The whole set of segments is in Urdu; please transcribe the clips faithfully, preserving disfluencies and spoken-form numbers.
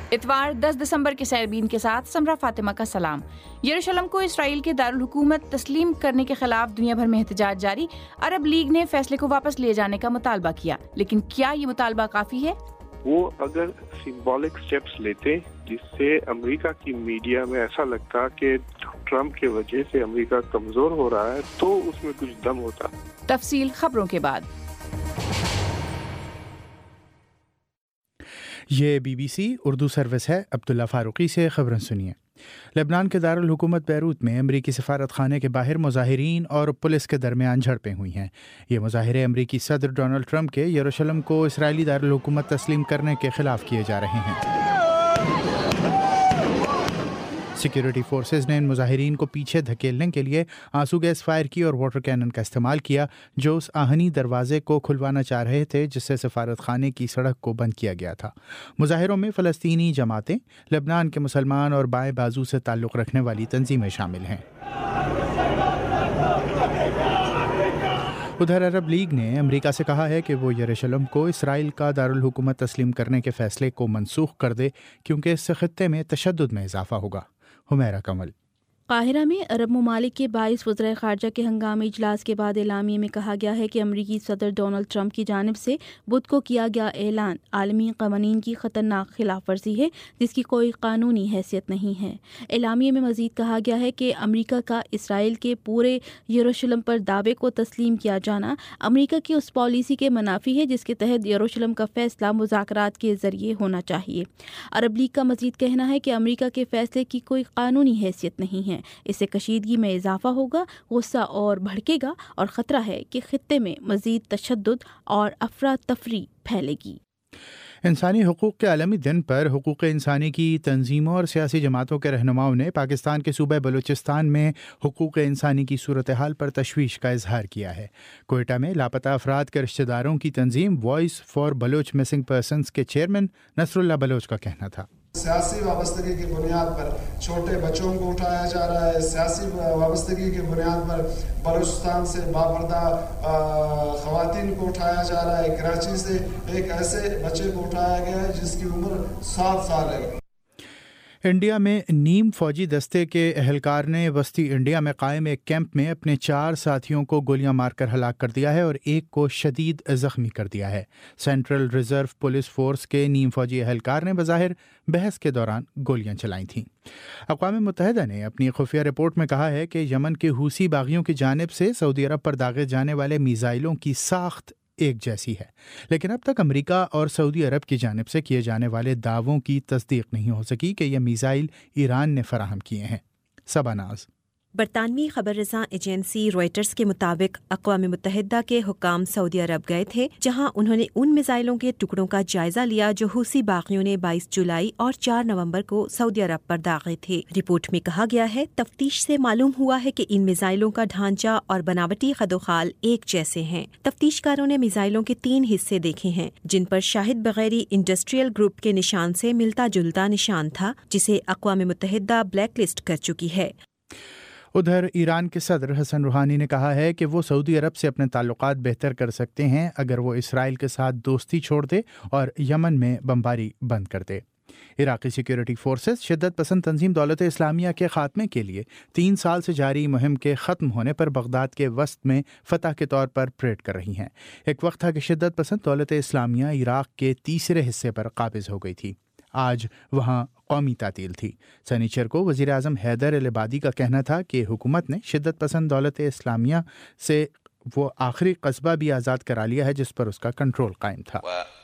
اتوار دس دسمبر کے سائرین کے ساتھ سمرہ فاطمہ کا سلام۔ یروشلم کو اسرائیل کے دارالحکومت تسلیم کرنے کے خلاف دنیا بھر میں احتجاج جاری۔ عرب لیگ نے فیصلے کو واپس لے جانے کا مطالبہ کیا، لیکن کیا یہ مطالبہ کافی ہے؟ وہ اگر سمبولک سٹیپس لیتے جس سے امریکہ کی میڈیا میں ایسا لگتا کہ ٹرمپ کی وجہ سے امریکہ کمزور ہو رہا ہے تو اس میں کچھ دم ہوتا۔ تفصیل خبروں کے بعد۔ یہ B B C Urdu service ہے۔ عبداللہ فاروقی سے خبریں سنیے۔ لبنان کے دارالحکومت بیروت میں امریکی سفارت خانے کے باہر مظاہرین اور پولیس کے درمیان جھڑپیں ہوئی ہیں۔ یہ مظاہرے امریکی صدر ڈونلڈ ٹرمپ کے یروشلم کو اسرائیلی دارالحکومت تسلیم کرنے کے خلاف کیے جا رہے ہیں۔ سیکیورٹی فورسز نے ان مظاہرین کو پیچھے دھکیلنے کے لیے آنسو گیس فائر کی اور واٹر کینن کا استعمال کیا جو اس آہنی دروازے کو کھلوانا چاہ رہے تھے جس سے سفارت خانے کی سڑک کو بند کیا گیا تھا۔ مظاہروں میں فلسطینی جماعتیں، لبنان کے مسلمان اور بائیں بازو سے تعلق رکھنے والی تنظیمیں شامل ہیں۔ ادھر عرب لیگ نے امریکہ سے کہا ہے کہ وہ یروشلم کو اسرائیل کا دارالحکومت تسلیم کرنے کے فیصلے کو منسوخ کر دے کیونکہ اس سے خطے میں تشدد میں اضافہ ہوگا۔ حمیرہ کمل۔ قاہرہ میں عرب ممالک کے بائیس وزرائے خارجہ کے ہنگامی اجلاس کے بعد اعلامیے میں کہا گیا ہے کہ امریکی صدر ڈونلڈ ٹرمپ کی جانب سے بدھ کو کیا گیا اعلان عالمی قوانین کی خطرناک خلاف ورزی ہے جس کی کوئی قانونی حیثیت نہیں ہے۔ اعلامیے میں مزید کہا گیا ہے کہ امریکہ کا اسرائیل کے پورے یروشلم پر دعوے کو تسلیم کیا جانا امریکہ کی اس پالیسی کے منافی ہے جس کے تحت یروشلم کا فیصلہ مذاکرات کے ذریعے ہونا چاہیے۔ عرب لیگ کا مزید کہنا ہے کہ امریکہ کے فیصلے کی کوئی قانونی حیثیت نہیں ہے، اس سے کشیدگی میں اضافہ ہوگا، غصہ اور بھڑکے گا اور خطرہ ہے کہ خطے میں مزید تشدد اور افراتفری پھیلے گی۔ انسانی حقوق کے عالمی دن پر حقوق انسانی کی تنظیموں اور سیاسی جماعتوں کے رہنماؤں نے پاکستان کے صوبہ بلوچستان میں حقوق انسانی کی صورتحال پر تشویش کا اظہار کیا ہے۔ کوئٹہ میں لاپتہ افراد کے رشتہ داروں کی تنظیم voice for Baloch missing persons کے چیئرمین نصر اللہ بلوچ کا کہنا تھا سیاسی وابستگی کی بنیاد پر چھوٹے بچوں کو اٹھایا جا رہا ہے، سیاسی وابستگی کی بنیاد پر بلوچستان سے باپردہ خواتین کو اٹھایا جا رہا ہے۔ کراچی سے ایک ایسے بچے کو اٹھایا گیا ہے جس کی عمر سات سال ہے۔ انڈیا میں نیم فوجی دستے کے اہلکار نے وسطی انڈیا میں قائم ایک کیمپ میں اپنے چار ساتھیوں کو گولیاں مار کر ہلاک کر دیا ہے اور ایک کو شدید زخمی کر دیا ہے۔ سینٹرل ریزرو پولیس فورس کے نیم فوجی اہلکار نے بظاہر بحث کے دوران گولیاں چلائی تھیں۔ اقوام متحدہ نے اپنی خفیہ رپورٹ میں کہا ہے کہ یمن کے حوثی باغیوں کی جانب سے سعودی عرب پر داغے جانے والے میزائلوں کی ساخت ایک جیسی ہے، لیکن اب تک امریکہ اور سعودی عرب کی جانب سے کیے جانے والے دعووں کی تصدیق نہیں ہو سکی کہ یہ میزائل ایران نے فراہم کیے ہیں۔ سبا ناز۔ برطانوی خبر رساں ایجنسی روئٹرز کے مطابق اقوام متحدہ کے حکام سعودی عرب گئے تھے جہاں انہوں نے ان میزائلوں کے ٹکڑوں کا جائزہ لیا جو حوثی باغیوں نے بائیس جولائی اور چار نومبر کو سعودی عرب پر داغے تھے۔ رپورٹ میں کہا گیا ہے تفتیش سے معلوم ہوا ہے کہ ان میزائلوں کا ڈھانچہ اور بناوٹی خد و خال ایک جیسے ہیں۔ تفتیش کاروں نے میزائلوں کے تین حصے دیکھے ہیں جن پر شاہد بغیری انڈسٹریل گروپ کے نشان سے ملتا جلتا نشان تھا جسے اقوام متحدہ بلیک لسٹ کر چکی ہے۔ ادھر ایران کے صدر حسن روحانی نے کہا ہے کہ وہ سعودی عرب سے اپنے تعلقات بہتر کر سکتے ہیں اگر وہ اسرائیل کے ساتھ دوستی چھوڑ دے اور یمن میں بمباری بند کر دے۔ عراقی سیکیورٹی فورسز شدت پسند تنظیم دولت اسلامیہ کے خاتمے کے لیے تین سال سے جاری مہم کے ختم ہونے پر بغداد کے وسط میں فتح کے طور پر پریڈ کر رہی ہیں۔ ایک وقت تھا کہ شدت پسند دولت اسلامیہ عراق کے تیسرے حصے پر قابض ہو گئی تھی۔ آج وہاں قومی تعطیل تھی۔ سنیچر کو وزیر اعظم حیدر العبادی کا کہنا تھا کہ حکومت نے شدت پسند دولت اسلامیہ سے وہ آخری قصبہ بھی آزاد کرا لیا ہے جس پر اس کا کنٹرول قائم تھا۔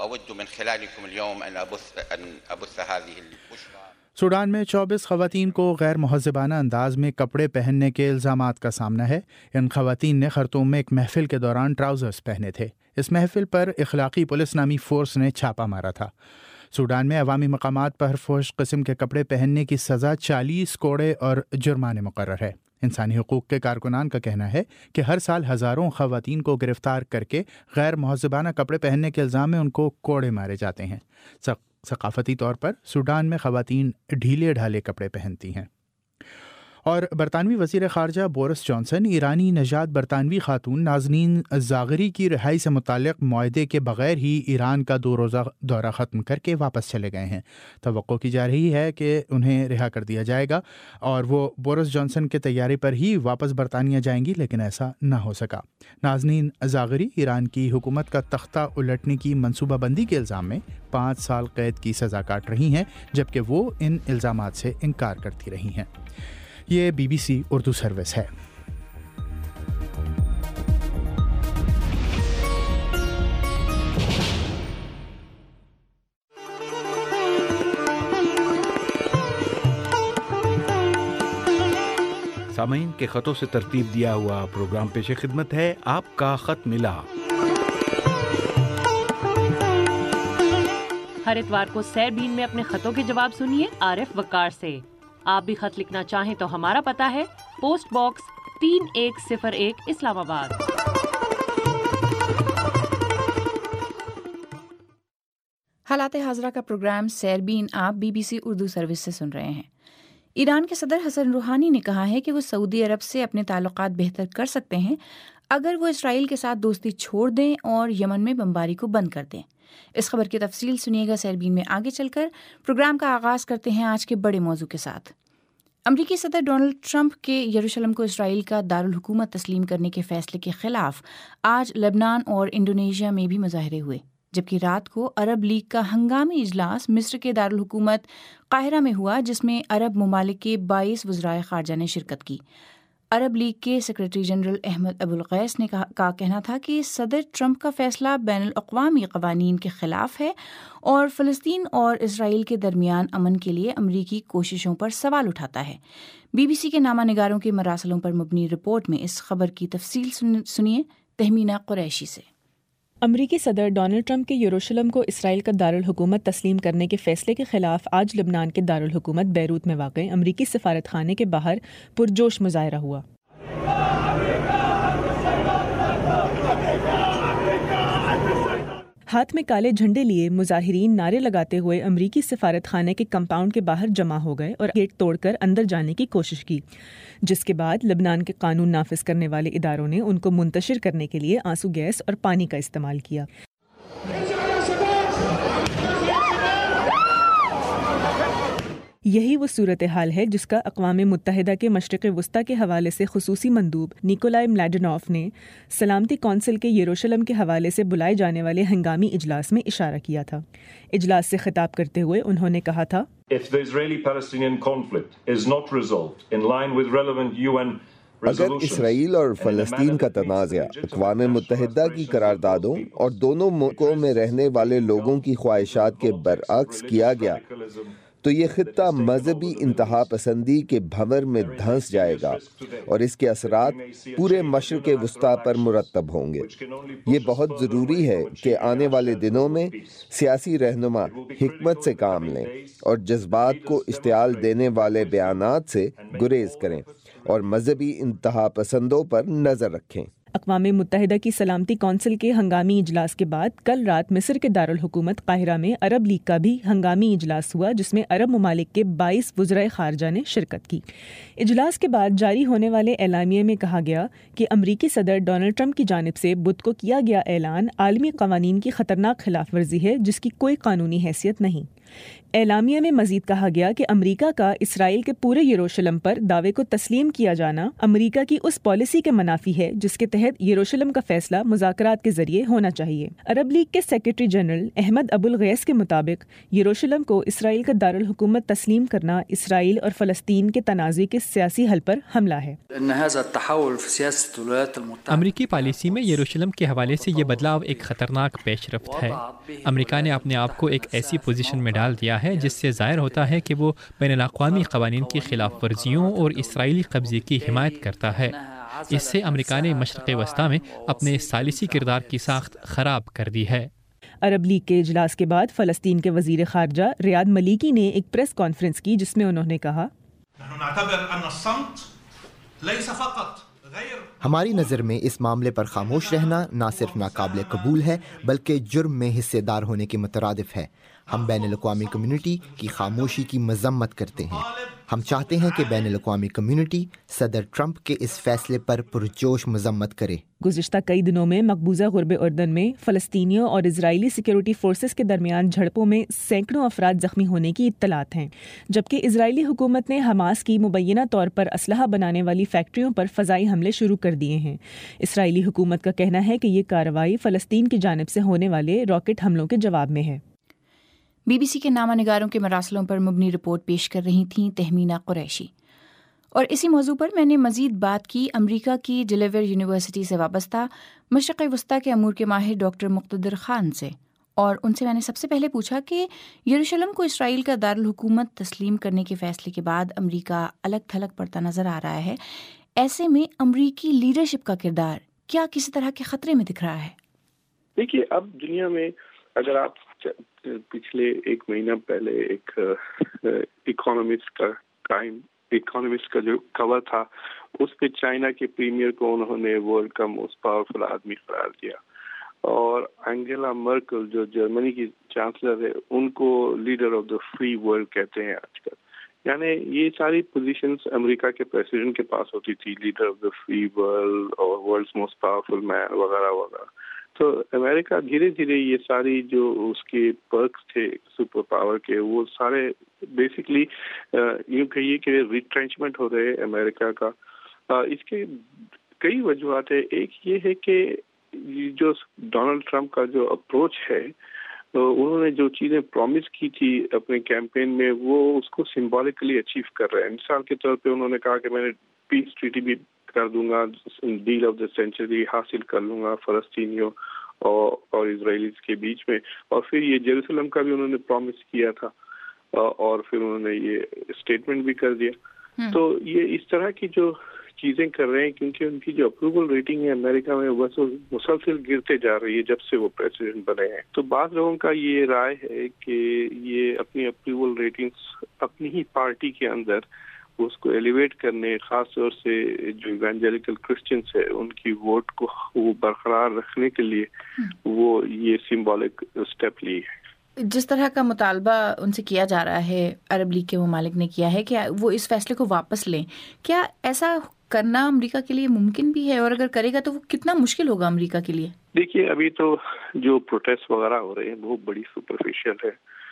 سوڈان میں چوبیس خواتین کو غیر مہذبانہ انداز میں کپڑے پہننے کے الزامات کا سامنا ہے۔ ان خواتین نے خرطوم میں ایک محفل کے دوران ٹراؤزرز پہنے تھے۔ اس محفل پر اخلاقی پولیس نامی فورس نے چھاپا مارا تھا۔ سوڈان میں عوامی مقامات پر فحش قسم کے کپڑے پہننے کی سزا چالیس کوڑے اور جرمانے مقرر ہے۔ انسانی حقوق کے کارکنان کا کہنا ہے کہ ہر سال ہزاروں خواتین کو گرفتار کر کے غیر مہذبانہ کپڑے پہننے کے الزام میں ان کو کوڑے مارے جاتے ہیں۔ ثقافتی طور پر سوڈان میں خواتین ڈھیلے ڈھالے کپڑے پہنتی ہیں۔ اور برطانوی وزیر خارجہ بورس جانسن ایرانی نژاد برطانوی خاتون نازنین زاغری کی رہائی سے متعلق معاہدے کے بغیر ہی ایران کا دو روزہ دورہ ختم کر کے واپس چلے گئے ہیں۔ توقع کی جا رہی ہے کہ انہیں رہا کر دیا جائے گا اور وہ بورس جانسن کے طیارے پر ہی واپس برطانیہ جائیں گی، لیکن ایسا نہ ہو سکا۔ نازنین زاغری ایران کی حکومت کا تختہ الٹنے کی منصوبہ بندی کے الزام میں پانچ سال قید کی سزا کاٹ رہی ہیں، جبکہ وہ ان الزامات سے انکار کرتی رہی ہیں۔ یہ B B C Urdu service ہے۔ سامعین کے خطوں سے ترتیب دیا ہوا پروگرام پیش خدمت ہے آپ کا خط ملا۔ ہر اتوار کو سیر بین میں اپنے خطوں کے جواب سنیے عارف وقار سے۔ آپ بھی خط لکھنا چاہیں تو ہمارا پتہ ہے پوسٹ باکس تین ایک صفر ایک اسلام آباد۔ حالات حاضرہ کا پروگرام سیر بین آپ B B C Urdu service سے سن رہے ہیں۔ ایران کے صدر حسن روحانی نے کہا ہے کہ وہ سعودی عرب سے اپنے تعلقات بہتر کر سکتے ہیں اگر وہ اسرائیل کے ساتھ دوستی چھوڑ دیں اور یمن میں بمباری کو بند کر دیں۔ اس خبر کی تفصیل سنیے گا سیربین میں آگے چل کر۔ پروگرام کا آغاز کرتے ہیں آج کے بڑے موضوع کے ساتھ۔ امریکی صدر ڈونلڈ ٹرمپ کے یروشلم کو اسرائیل کا دارالحکومت تسلیم کرنے کے فیصلے کے خلاف آج لبنان اور انڈونیشیا میں بھی مظاہرے ہوئے، جبکہ رات کو عرب لیگ کا ہنگامی اجلاس مصر کے دارالحکومت قاہرہ میں ہوا، جس میں عرب ممالک کے بائیس وزرائے خارجہ نے شرکت کی۔ عرب لیگ کے سیکرٹری جنرل احمد ابو الغیث نے کا کہنا تھا کہ صدر ٹرمپ کا فیصلہ بین الاقوامی قوانین کے خلاف ہے اور فلسطین اور اسرائیل کے درمیان امن کے لیے امریکی کوششوں پر سوال اٹھاتا ہے۔ بی بی سی کے نامہ نگاروں کے مراسلوں پر مبنی رپورٹ میں اس خبر کی تفصیل سنیے تہمینہ قریشی سے۔ امریکی صدر ڈونلڈ ٹرمپ کے یروشلم کو اسرائیل کا دارالحکومت تسلیم کرنے کے فیصلے کے خلاف آج لبنان کے دارالحکومت بیروت میں واقع امریکی سفارت خانے کے باہر پرجوش مظاہرہ ہوا۔ ہاتھ میں کالے جھنڈے لیے مظاہرین نعرے لگاتے ہوئے امریکی سفارت خانے کے کمپاؤنڈ کے باہر جمع ہو گئے اور گیٹ توڑ کر اندر جانے کی کوشش کی، جس کے بعد لبنان کے قانون نافذ کرنے والے اداروں نے ان کو منتشر کرنے کے لیے آنسو گیس اور پانی کا استعمال کیا۔ یہی وہ صورتحال ہے جس کا اقوام متحدہ کے مشرق وسطیٰ کے حوالے سے خصوصی مندوب نیکولائے ملاڈینوف نے سلامتی کونسل کے یروشلم کے حوالے سے بلائے جانے والے ہنگامی اجلاس میں اشارہ کیا تھا۔ اجلاس سے خطاب کرتے ہوئے انہوں نے کہا تھا، اگر اسرائیل اور فلسطین کا تنازع اقوام متحدہ کی قراردادوں اور دونوں ملکوں میں رہنے والے لوگوں کی خواہشات کے برعکس کیا گیا تو یہ خطہ مذہبی انتہا پسندی کے بھنور میں دھنس جائے گا اور اس کے اثرات پورے مشرق وسطیٰ پر مرتب ہوں گے۔ یہ بہت ضروری ہے کہ آنے والے دنوں میں سیاسی رہنما حکمت سے کام لیں اور جذبات کو اشتعال دینے والے بیانات سے گریز کریں اور مذہبی انتہا پسندوں پر نظر رکھیں۔ اقوام متحدہ کی سلامتی کونسل کے ہنگامی اجلاس کے بعد کل رات مصر کے دارالحکومت قاہرہ میں عرب لیگ کا بھی ہنگامی اجلاس ہوا، جس میں عرب ممالک کے بائیس وزرائے خارجہ نے شرکت کی۔ اجلاس کے بعد جاری ہونے والے اعلامیے میں کہا گیا کہ امریکی صدر ڈونلڈ ٹرمپ کی جانب سے بدھ کو کیا گیا اعلان عالمی قوانین کی خطرناک خلاف ورزی ہے، جس کی کوئی قانونی حیثیت نہیں۔ اعلامیہ میں مزید کہا گیا کہ امریکہ کا اسرائیل کے پورے یروشلم پر دعوے کو تسلیم کیا جانا امریکہ کی اس پالیسی کے منافی ہے جس کے تحت یروشلم کا فیصلہ مذاکرات کے ذریعے ہونا چاہیے۔ عرب لیگ کے سیکرٹری جنرل احمد ابو الغیث کے مطابق یروشلم کو اسرائیل کا دارالحکومت تسلیم کرنا اسرائیل اور فلسطین کے تنازع کے سیاسی حل پر حملہ ہے۔ امریکی پالیسی میں یروشلم کے حوالے سے یہ بدلاؤ ایک خطرناک پیش رفت ہے۔ امریکہ نے اپنے آپ کو ایک ایسی پوزیشن میں ڈال دیا ہے جس سے ظاہر ہوتا ہے کہ وہ بین الاقوامی قوانین کی خلاف ورزیوں اور اسرائیلی قبضے کی حمایت کرتا ہے۔ اس سے امریکہ نے مشرق وسطیٰ میں اپنے ثالثی کردار کی ساخت خراب کر دی ہے۔ عرب لیگ کے اجلاس کے بعد فلسطین کے وزیر خارجہ ریاض ملیکی نے ایک پریس کانفرنس کی، جس میں انہوں نے کہا، ہماری نظر میں اس معاملے پر خاموش رہنا نہ صرف ناقابل قبول ہے بلکہ جرم میں حصے دار ہونے کے مترادف ہے۔ ہم بین الاقوامی کمیونٹی کی خاموشی کی مذمت کرتے ہیں۔ ہم چاہتے ہیں کہ بین الاقوامی کمیونٹی صدر ٹرمپ کے اس فیصلے پر پرجوش مذمت کرے۔ گزشتہ کئی دنوں میں مقبوضہ غرب اردن میں فلسطینیوں اور اسرائیلی سیکیورٹی فورسز کے درمیان جھڑپوں میں سینکڑوں افراد زخمی ہونے کی اطلاعات ہیں، جبکہ اسرائیلی حکومت نے حماس کی مبینہ طور پر اسلحہ بنانے والی فیکٹریوں پر فضائی حملے شروع کر دیے ہیں۔ اسرائیلی حکومت کا کہنا ہے کہ یہ کارروائی فلسطین کی جانب سے ہونے والے راکٹ حملوں کے جواب میں ہے۔ بی بی سی کے نامہ نگاروں کے مراسلوں پر مبنی رپورٹ پیش کر رہی تھیں تہمینہ قریشی۔ اور اسی موضوع پر میں نے مزید بات کی امریکہ کی ڈیلیور یونیورسٹی سے وابستہ مشرق وسطیٰ کے امور کے ماہر ڈاکٹر مقتدر خان سے، اور ان سے میں نے سب سے پہلے پوچھا کہ یروشلم کو اسرائیل کا دارالحکومت تسلیم کرنے کے فیصلے کے بعد امریکہ الگ تھلگ پڑتا نظر آ رہا ہے، ایسے میں امریکی لیڈرشپ کا کردار کیا کسی طرح کے خطرے میں دکھ رہا ہے؟ دیکھیے، اب دنیا میں اگر آپ پچھلے ایک مہینہ پہلے ایک اکانومسٹ کا ٹائم اکانومسٹ کا جو کور تھا، اس پہ چائنا کے پریمیئر کو انہوں نے ورلڈ کا موسٹ پاورفل آدمی قرار دیا، اور انگیلا مرکل جو جرمنی کی چانسلر ہے ان کو leader of the free world کہتے ہیں آج کل۔ یعنی یہ ساری پوزیشنز امریکہ کے پریسیڈنٹ کے پاس ہوتی تھی، leader of the free world اور ورلڈز موسٹ پاورفل مین وغیرہ وغیرہ۔ تو امریکہ دھیرے دھیرے یہ ساری جو اس کے پرکس تھے سپر پاور کے، وہ سارے بیسکلی یوں کہیے کہ ریٹرینچمنٹ ہو رہے امریکہ کا۔ اس کے کئی وجوہات ہے۔ ایک یہ ہے کہ جو ڈونلڈ ٹرمپ کا جو اپروچ ہے، انہوں نے جو چیزیں پرومس کی تھی اپنے کیمپین میں، وہ اس کو سمبولکلی اچیو کر رہے ہیں۔ مثال کے طور پہ انہوں نے کہا کہ میں نے پیس ٹریٹی بھی کر دوں گا، ڈیل آف دا سینچری حاصل کر لوں گا فلسطینیوں اور اور اسرائیلیز کے بیچ میں، اور پھر یہ جیروسلم کا بھی انہوں نے پرومس کیا تھا، اور پھر انہوں نے یہ اسٹیٹمنٹ بھی کر دیا۔ تو یہ اس طرح کی جو چیزیں کر رہے ہیں، کیونکہ ان کی جو اپروول ریٹنگ ہے امریکہ میں وہ مسلسل گرتے جا رہی ہے جب سے وہ پریزیڈنٹ بنے ہیں۔ تو بعض لوگوں کا یہ رائے ہے کہ یہ اپنی اپروول ریٹنگز اپنی ہی پارٹی کے اندر اس کو ایلیویٹ کرنے، خاص طور سے جو ایوانجیلیکل کرسچنس ہے ان کی ووٹ کو وہ برقرار رکھنے کے لیے وہ یہ سمبولک اسٹیپ لی ہے۔ جس طرح کا مطالبہ ان سے کیا جا رہا ہے، عرب لیگ کے ممالک نے کیا ہے کہ وہ اس فیصلے کو واپس لیں، کیا ایسا کرنا امریکہ کے لیے ممکن بھی ہے؟ اور اگر کرے گا تو وہ کتنا مشکل ہوگا امریکہ کے لیے؟ دیکھیے، ابھی تو جو پروٹیسٹ وغیرہ ہو رہے ہیں بہت بڑی سپرفیشل ہے۔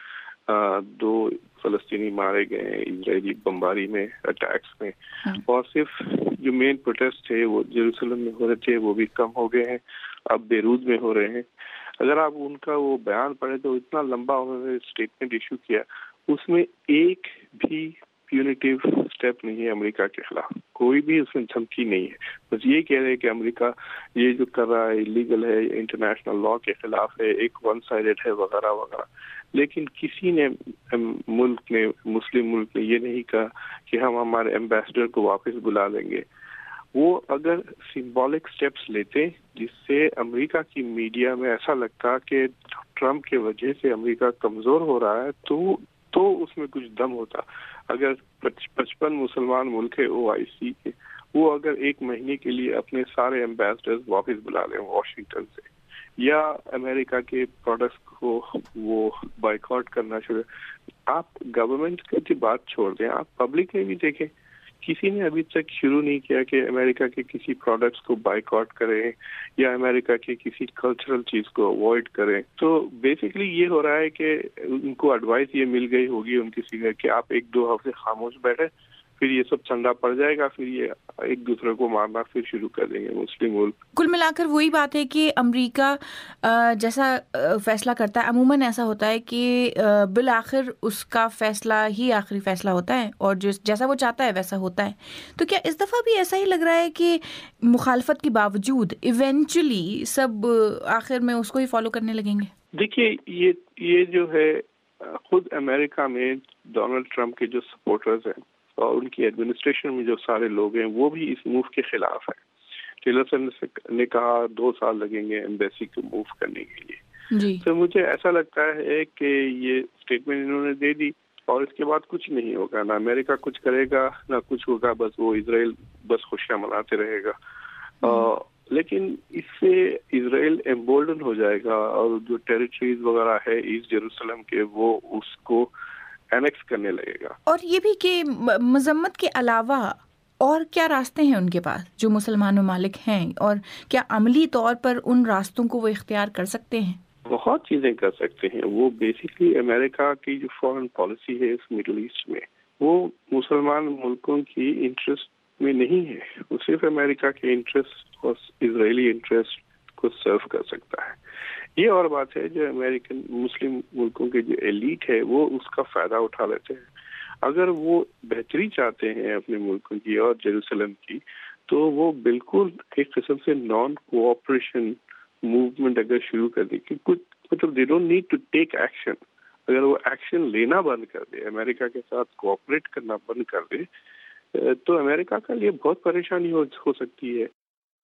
دو فلسطینی مارے گئے ہیں اسرائیلی بمباری میں، اٹیکس میں، اور صرف جو مین پروٹیسٹ تھے وہ جیروسلم میں ہو رہے تھے وہ بھی کم ہو گئے ہیں، اب بیروت میں ہو رہے ہیں۔ اگر آپ ان کا وہ بیان پڑھیں تو اتنا لمبا انہوں نے اسٹیٹمنٹ ایشو کیا، اس میں ایک بھی پیونیٹیو اسٹیپ نہیں ہے امریکہ کے خلاف، کوئی بھی اس میں دھمکی نہیں ہے، بس یہ کہہ رہے ہیں کہ امریکہ یہ جو کر رہا ہے انلیگل ہے، انٹرنیشنل لا کے خلاف ہے، ایک ون سائیڈڈ ہے وغیرہ وغیرہ۔ لیکن کسی نے ملک نے مسلم ملک نے یہ نہیں کہا کہ ہم ہمارے ایمبیسڈر کو واپس بلا لیں گے۔ وہ اگر سمبولک سٹیپس لیتے جس سے امریکہ کی میڈیا میں ایسا لگتا کہ ٹرمپ کی وجہ سے امریکہ کمزور ہو رہا ہے تو تو اس میں کچھ دم ہوتا۔ اگر پچپن مسلمان ملک ہے او آئی سی کے، وہ اگر ایک مہینے کے لیے اپنے سارے ایمبیسڈرز واپس بلا لیں واشنگٹن سے، یا امریکہ کے پروڈکٹس کو وہ بائیکاٹ کرنا شروع، آپ گورنمنٹ کی بات چھوڑ دیں، آپ پبلک میں بھی دیکھیں، کسی نے ابھی تک شروع نہیں کیا کہ امریکہ کے کسی پروڈکٹس کو بائیکاٹ کریں یا امریکہ کے کسی کلچرل چیز کو اوائڈ کریں۔ تو بیسکلی یہ ہو رہا ہے کہ ان کو ایڈوائس یہ مل گئی ہوگی ان کسی کا کہ آپ ایک دو ہفتے خاموش بیٹھے، پھر یہ سب ٹھنڈا پڑ جائے گا، پھر یہ ایک دوسرے کو مارنا پھر شروع کر دیں گے مسلم ملک۔ کل ملا کر وہی بات ہے کہ امریکہ جیسا فیصلہ کرتا ہے عموماً ایسا ہوتا ہے کہ بالآخر اس کا فیصلہ ہی آخری فیصلہ ہوتا ہے، اور جیسا وہ چاہتا ہے ویسا ہوتا ہے۔ تو کیا اس دفعہ بھی ایسا ہی لگ رہا ہے کہ مخالفت کے باوجود ایونچولی سب آخر میں اس کو ہی فالو کرنے لگیں گے؟ دیکھیے، یہ یہ جو ہے خود امریکہ میں ڈونلڈ ٹرمپ کے جو سپورٹرز ہیں اور ان کی ایڈمنسٹریشن میں جو سارے لوگ ہیں وہ بھی اس موو کے خلاف ہیں۔ ٹیلرسن نے کہا دو سال لگیں گے ایمبیسی کو موو کرنے کے لیے۔ جی تو مجھے ایسا لگتا ہے کہ یہ اسٹیٹمنٹ انہوں نے دے دی اور اس کے بعد کچھ نہیں ہوگا، نہ امریکہ کچھ کرے گا نہ کچھ ہوگا، بس وہ اسرائیل بس خوشیاں مناتے رہے گا۔ آ, لیکن اس سے اسرائیل ایمبولڈن ہو جائے گا، اور جو ٹیریٹریز وغیرہ ہے ایسٹ جیروسلم کے وہ اس کو اینیکس کرنے لگے گا. اور یہ بھی کہ مذمت کے علاوہ اور کیا راستے ہیں ان کے پاس جو مسلمان ممالک ہیں، اور کیا عملی طور پر ان راستوں کو وہ اختیار کر سکتے ہیں؟ بہت چیزیں کر سکتے ہیں. وہ بیسیکلی امریکہ کی جو فارن پالیسی ہے اس مڈل ایسٹ میں، وہ مسلمان ملکوں کی انٹرسٹ میں نہیں ہے. وہ صرف امریکہ کے انٹرسٹ اور اسرائیلی انٹرسٹ کو سرو کر سکتا ہے. یہ اور بات ہے جو امریکن مسلم ملکوں کے جو ایلیٹ ہے وہ اس کا فائدہ اٹھا لیتے ہیں. اگر وہ بہتری چاہتے ہیں اپنے ملکوں کی اور جیروسلم کی، تو وہ بالکل ایک قسم سے نان کوآپریشن موومنٹ اگر شروع کر دے کہ کچھ مطلب they don't need to take action. اگر وہ ایکشن لینا بند کر دے، امریکہ کے ساتھ کوآپریٹ کرنا بند کر دے، تو امریکہ کا لیے بہت پریشانی ہو, ہو سکتی ہے.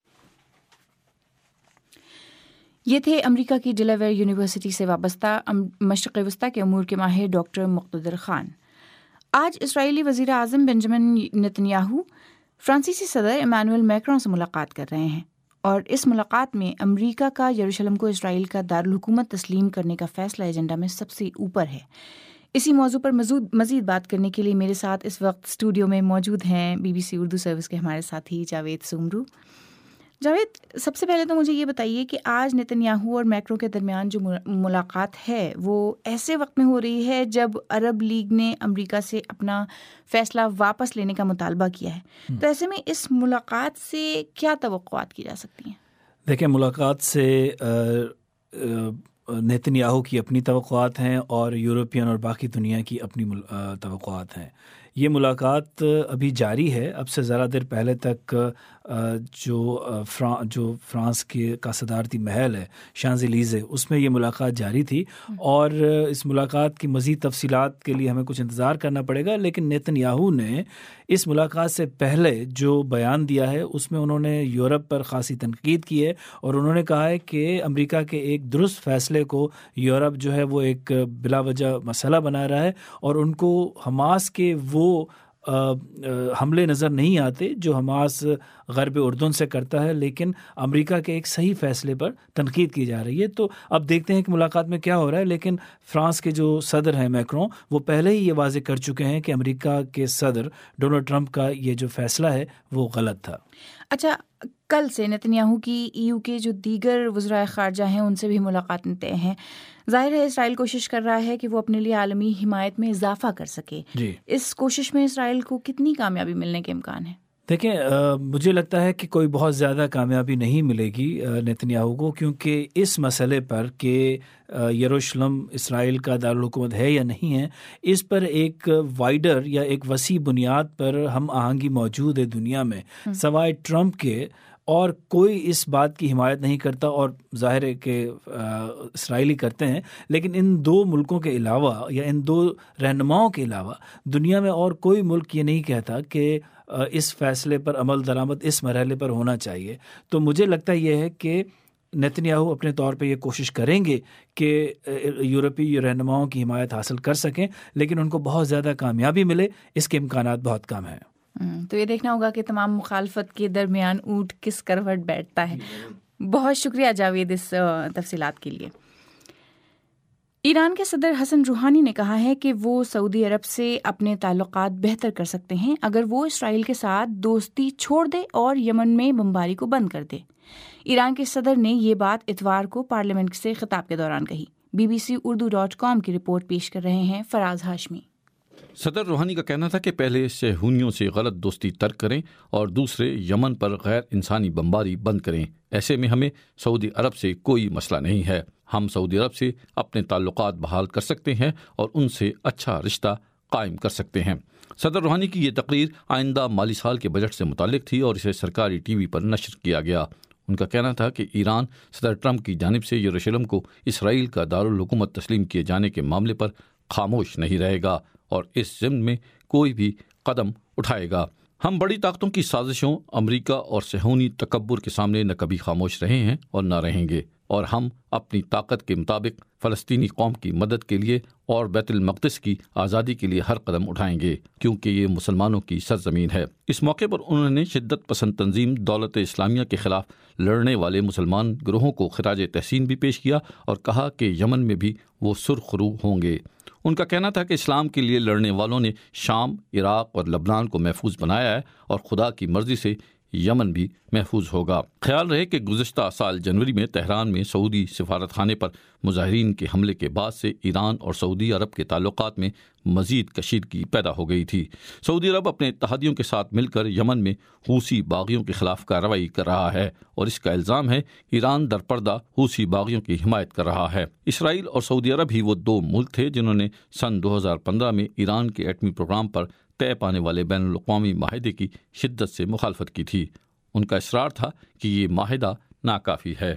یہ تھے امریکہ کی ڈیلاویئر یونیورسٹی سے وابستہ مشرق وسطی کے امور کے ماہر ڈاکٹر مقتدر خان. آج اسرائیلی وزیر اعظم بنجمن نتنیاہو فرانسیسی صدر ایمانوئل میکرون سے ملاقات کر رہے ہیں، اور اس ملاقات میں امریکہ کا یروشلم کو اسرائیل کا دارالحکومت تسلیم کرنے کا فیصلہ ایجنڈا میں سب سے اوپر ہے. اسی موضوع پر مزید بات کرنے کے لیے میرے ساتھ اس وقت اسٹوڈیو میں موجود ہیں B B C Urdu service کے ہمارے ساتھی جاوید سومرو. جاوید، سب سے پہلے تو مجھے یہ بتائیے کہ آج نتنیاہو اور میکرو کے درمیان جو ملاقات ہے وہ ایسے وقت میں ہو رہی ہے جب عرب لیگ نے امریکہ سے اپنا فیصلہ واپس لینے کا مطالبہ کیا ہے، تو ایسے میں اس ملاقات سے کیا توقعات کی جا سکتی ہیں؟ دیکھیں، ملاقات سے نتنیاہو کی اپنی توقعات ہیں اور یورپین اور باقی دنیا کی اپنی توقعات ہیں. یہ ملاقات ابھی جاری ہے. اب سے ذرا دیر پہلے تک جو فران جو فرانس کے کا صدارتی محل ہے شانزلیزے، اس میں یہ ملاقات جاری تھی، اور اس ملاقات کی مزید تفصیلات کے لیے ہمیں کچھ انتظار کرنا پڑے گا. لیکن نیتنیاہو نے اس ملاقات سے پہلے جو بیان دیا ہے اس میں انہوں نے یورپ پر خاصی تنقید کی ہے، اور انہوں نے کہا ہے کہ امریکہ کے ایک درست فیصلے کو یورپ جو ہے وہ ایک بلا وجہ مسئلہ بنا رہا ہے، اور ان کو حماس کے وہ حملے نظر نہیں آتے جو حماس غرب اردن سے کرتا ہے، لیکن امریکہ کے ایک صحیح فیصلے پر تنقید کی جا رہی ہے. تو اب دیکھتے ہیں کہ ملاقات میں کیا ہو رہا ہے. لیکن فرانس کے جو صدر ہیں میکرون، وہ پہلے ہی یہ واضح کر چکے ہیں کہ امریکہ کے صدر ڈونلڈ ٹرمپ کا یہ جو فیصلہ ہے وہ غلط تھا. اچھا، کل سے نتنیاہو کی ای یو کے جو دیگر وزرائے خارجہ ہیں ان سے بھی ملاقاتیں طے ہیں. ظاہر ہے اسرائیل کوشش کر رہا ہے کہ وہ اپنے لیے عالمی حمایت میں اضافہ کر سکے. جی. اس کوشش میں اسرائیل کو کتنی کامیابی ملنے کے امکان ہیں؟ دیکھیں، مجھے لگتا ہے کہ کوئی بہت زیادہ کامیابی نہیں ملے گی نیتنیاہو کو، کیونکہ اس مسئلے پر کہ یروشلم اسرائیل کا دارالحکومت ہے یا نہیں ہے، اس پر ایک وائڈر یا ایک وسیع بنیاد پر ہم آہنگی موجود ہے دنیا میں. سوائے ٹرمپ کے اور کوئی اس بات کی حمایت نہیں کرتا، اور ظاہر ہے کہ اسرائیلی کرتے ہیں، لیکن ان دو ملکوں کے علاوہ یا ان دو رہنماؤں کے علاوہ دنیا میں اور کوئی ملک یہ نہیں کہتا کہ اس فیصلے پر عمل درآمد اس مرحلے پر ہونا چاہیے. تو مجھے لگتا یہ ہے کہ نیتنیاہو اپنے طور پہ یہ کوشش کریں گے کہ یورپی رہنماؤں کی حمایت حاصل کر سکیں، لیکن ان کو بہت زیادہ کامیابی ملے اس کے امکانات بہت کم ہیں. تو یہ دیکھنا ہوگا کہ تمام مخالفت کے درمیان اونٹ کس کروٹ بیٹھتا ہے. بہت شکریہ جاوید اس تفصیلات کے لیے. ایران کے صدر حسن روحانی نے کہا ہے کہ وہ سعودی عرب سے اپنے تعلقات بہتر کر سکتے ہیں اگر وہ اسرائیل کے ساتھ دوستی چھوڑ دے اور یمن میں بمباری کو بند کر دے. ایران کے صدر نے یہ بات اتوار کو پارلیمنٹ سے خطاب کے دوران کہی. B B C Urdu dot com کی رپورٹ پیش کر رہے ہیں فراز ہاشمی. صدر روحانی کا کہنا تھا کہ پہلے صہیونیوں سے غلط دوستی ترک کریں اور دوسرے یمن پر غیر انسانی بمباری بند کریں. ایسے میں ہمیں سعودی عرب سے کوئی مسئلہ نہیں ہے. ہم سعودی عرب سے اپنے تعلقات بحال کر سکتے ہیں اور ان سے اچھا رشتہ قائم کر سکتے ہیں. صدر روحانی کی یہ تقریر آئندہ مالی سال کے بجٹ سے متعلق تھی اور اسے سرکاری ٹی وی پر نشر کیا گیا. ان کا کہنا تھا کہ ایران صدر ٹرمپ کی جانب سے یروشلم کو اسرائیل کا دارالحکومت تسلیم کیے جانے کے معاملے پر خاموش نہیں رہے گا اور اس ضمن میں کوئی بھی قدم اٹھائے گا. ہم بڑی طاقتوں کی سازشوں، امریکہ اور صہیونی تکبر کے سامنے نہ کبھی خاموش رہے ہیں اور نہ رہیں گے، اور ہم اپنی طاقت کے مطابق فلسطینی قوم کی مدد کے لیے اور بیت المقدس کی آزادی کے لیے ہر قدم اٹھائیں گے، کیونکہ یہ مسلمانوں کی سرزمین ہے. اس موقع پر انہوں نے شدت پسند تنظیم دولت اسلامیہ کے خلاف لڑنے والے مسلمان گروہوں کو خراج تحسین بھی پیش کیا اور کہا کہ یمن میں بھی وہ سرخ رو ہوں گے. ان کا کہنا تھا کہ اسلام کے لیے لڑنے والوں نے شام، عراق اور لبنان کو محفوظ بنایا ہے اور خدا کی مرضی سے یمن بھی محفوظ ہوگا۔ خیال رہے کہ گزشتہ سال جنوری میں تہران میں سعودی سفارت خانے پر مظاہرین کے حملے کے بعد سے ایران اور سعودی عرب کے تعلقات میں مزید کشیدگی پیدا ہو گئی تھی۔ سعودی عرب اپنے اتحادیوں کے ساتھ مل کر یمن میں حوثی باغیوں کے خلاف کارروائی کر رہا ہے اور اس کا الزام ہے ایران درپردہ حوثی باغیوں کی حمایت کر رہا ہے۔ اسرائیل اور سعودی عرب ہی وہ دو ملک تھے جنہوں نے سن دو ہزار پندرہ میں ایران کے ایٹمی پروگرام پر طے پانے والے بین الاقوامی معاہدے کی شدت سے مخالفت کی تھی۔ ان کا اصرار تھا کہ یہ معاہدہ ناکافی ہے۔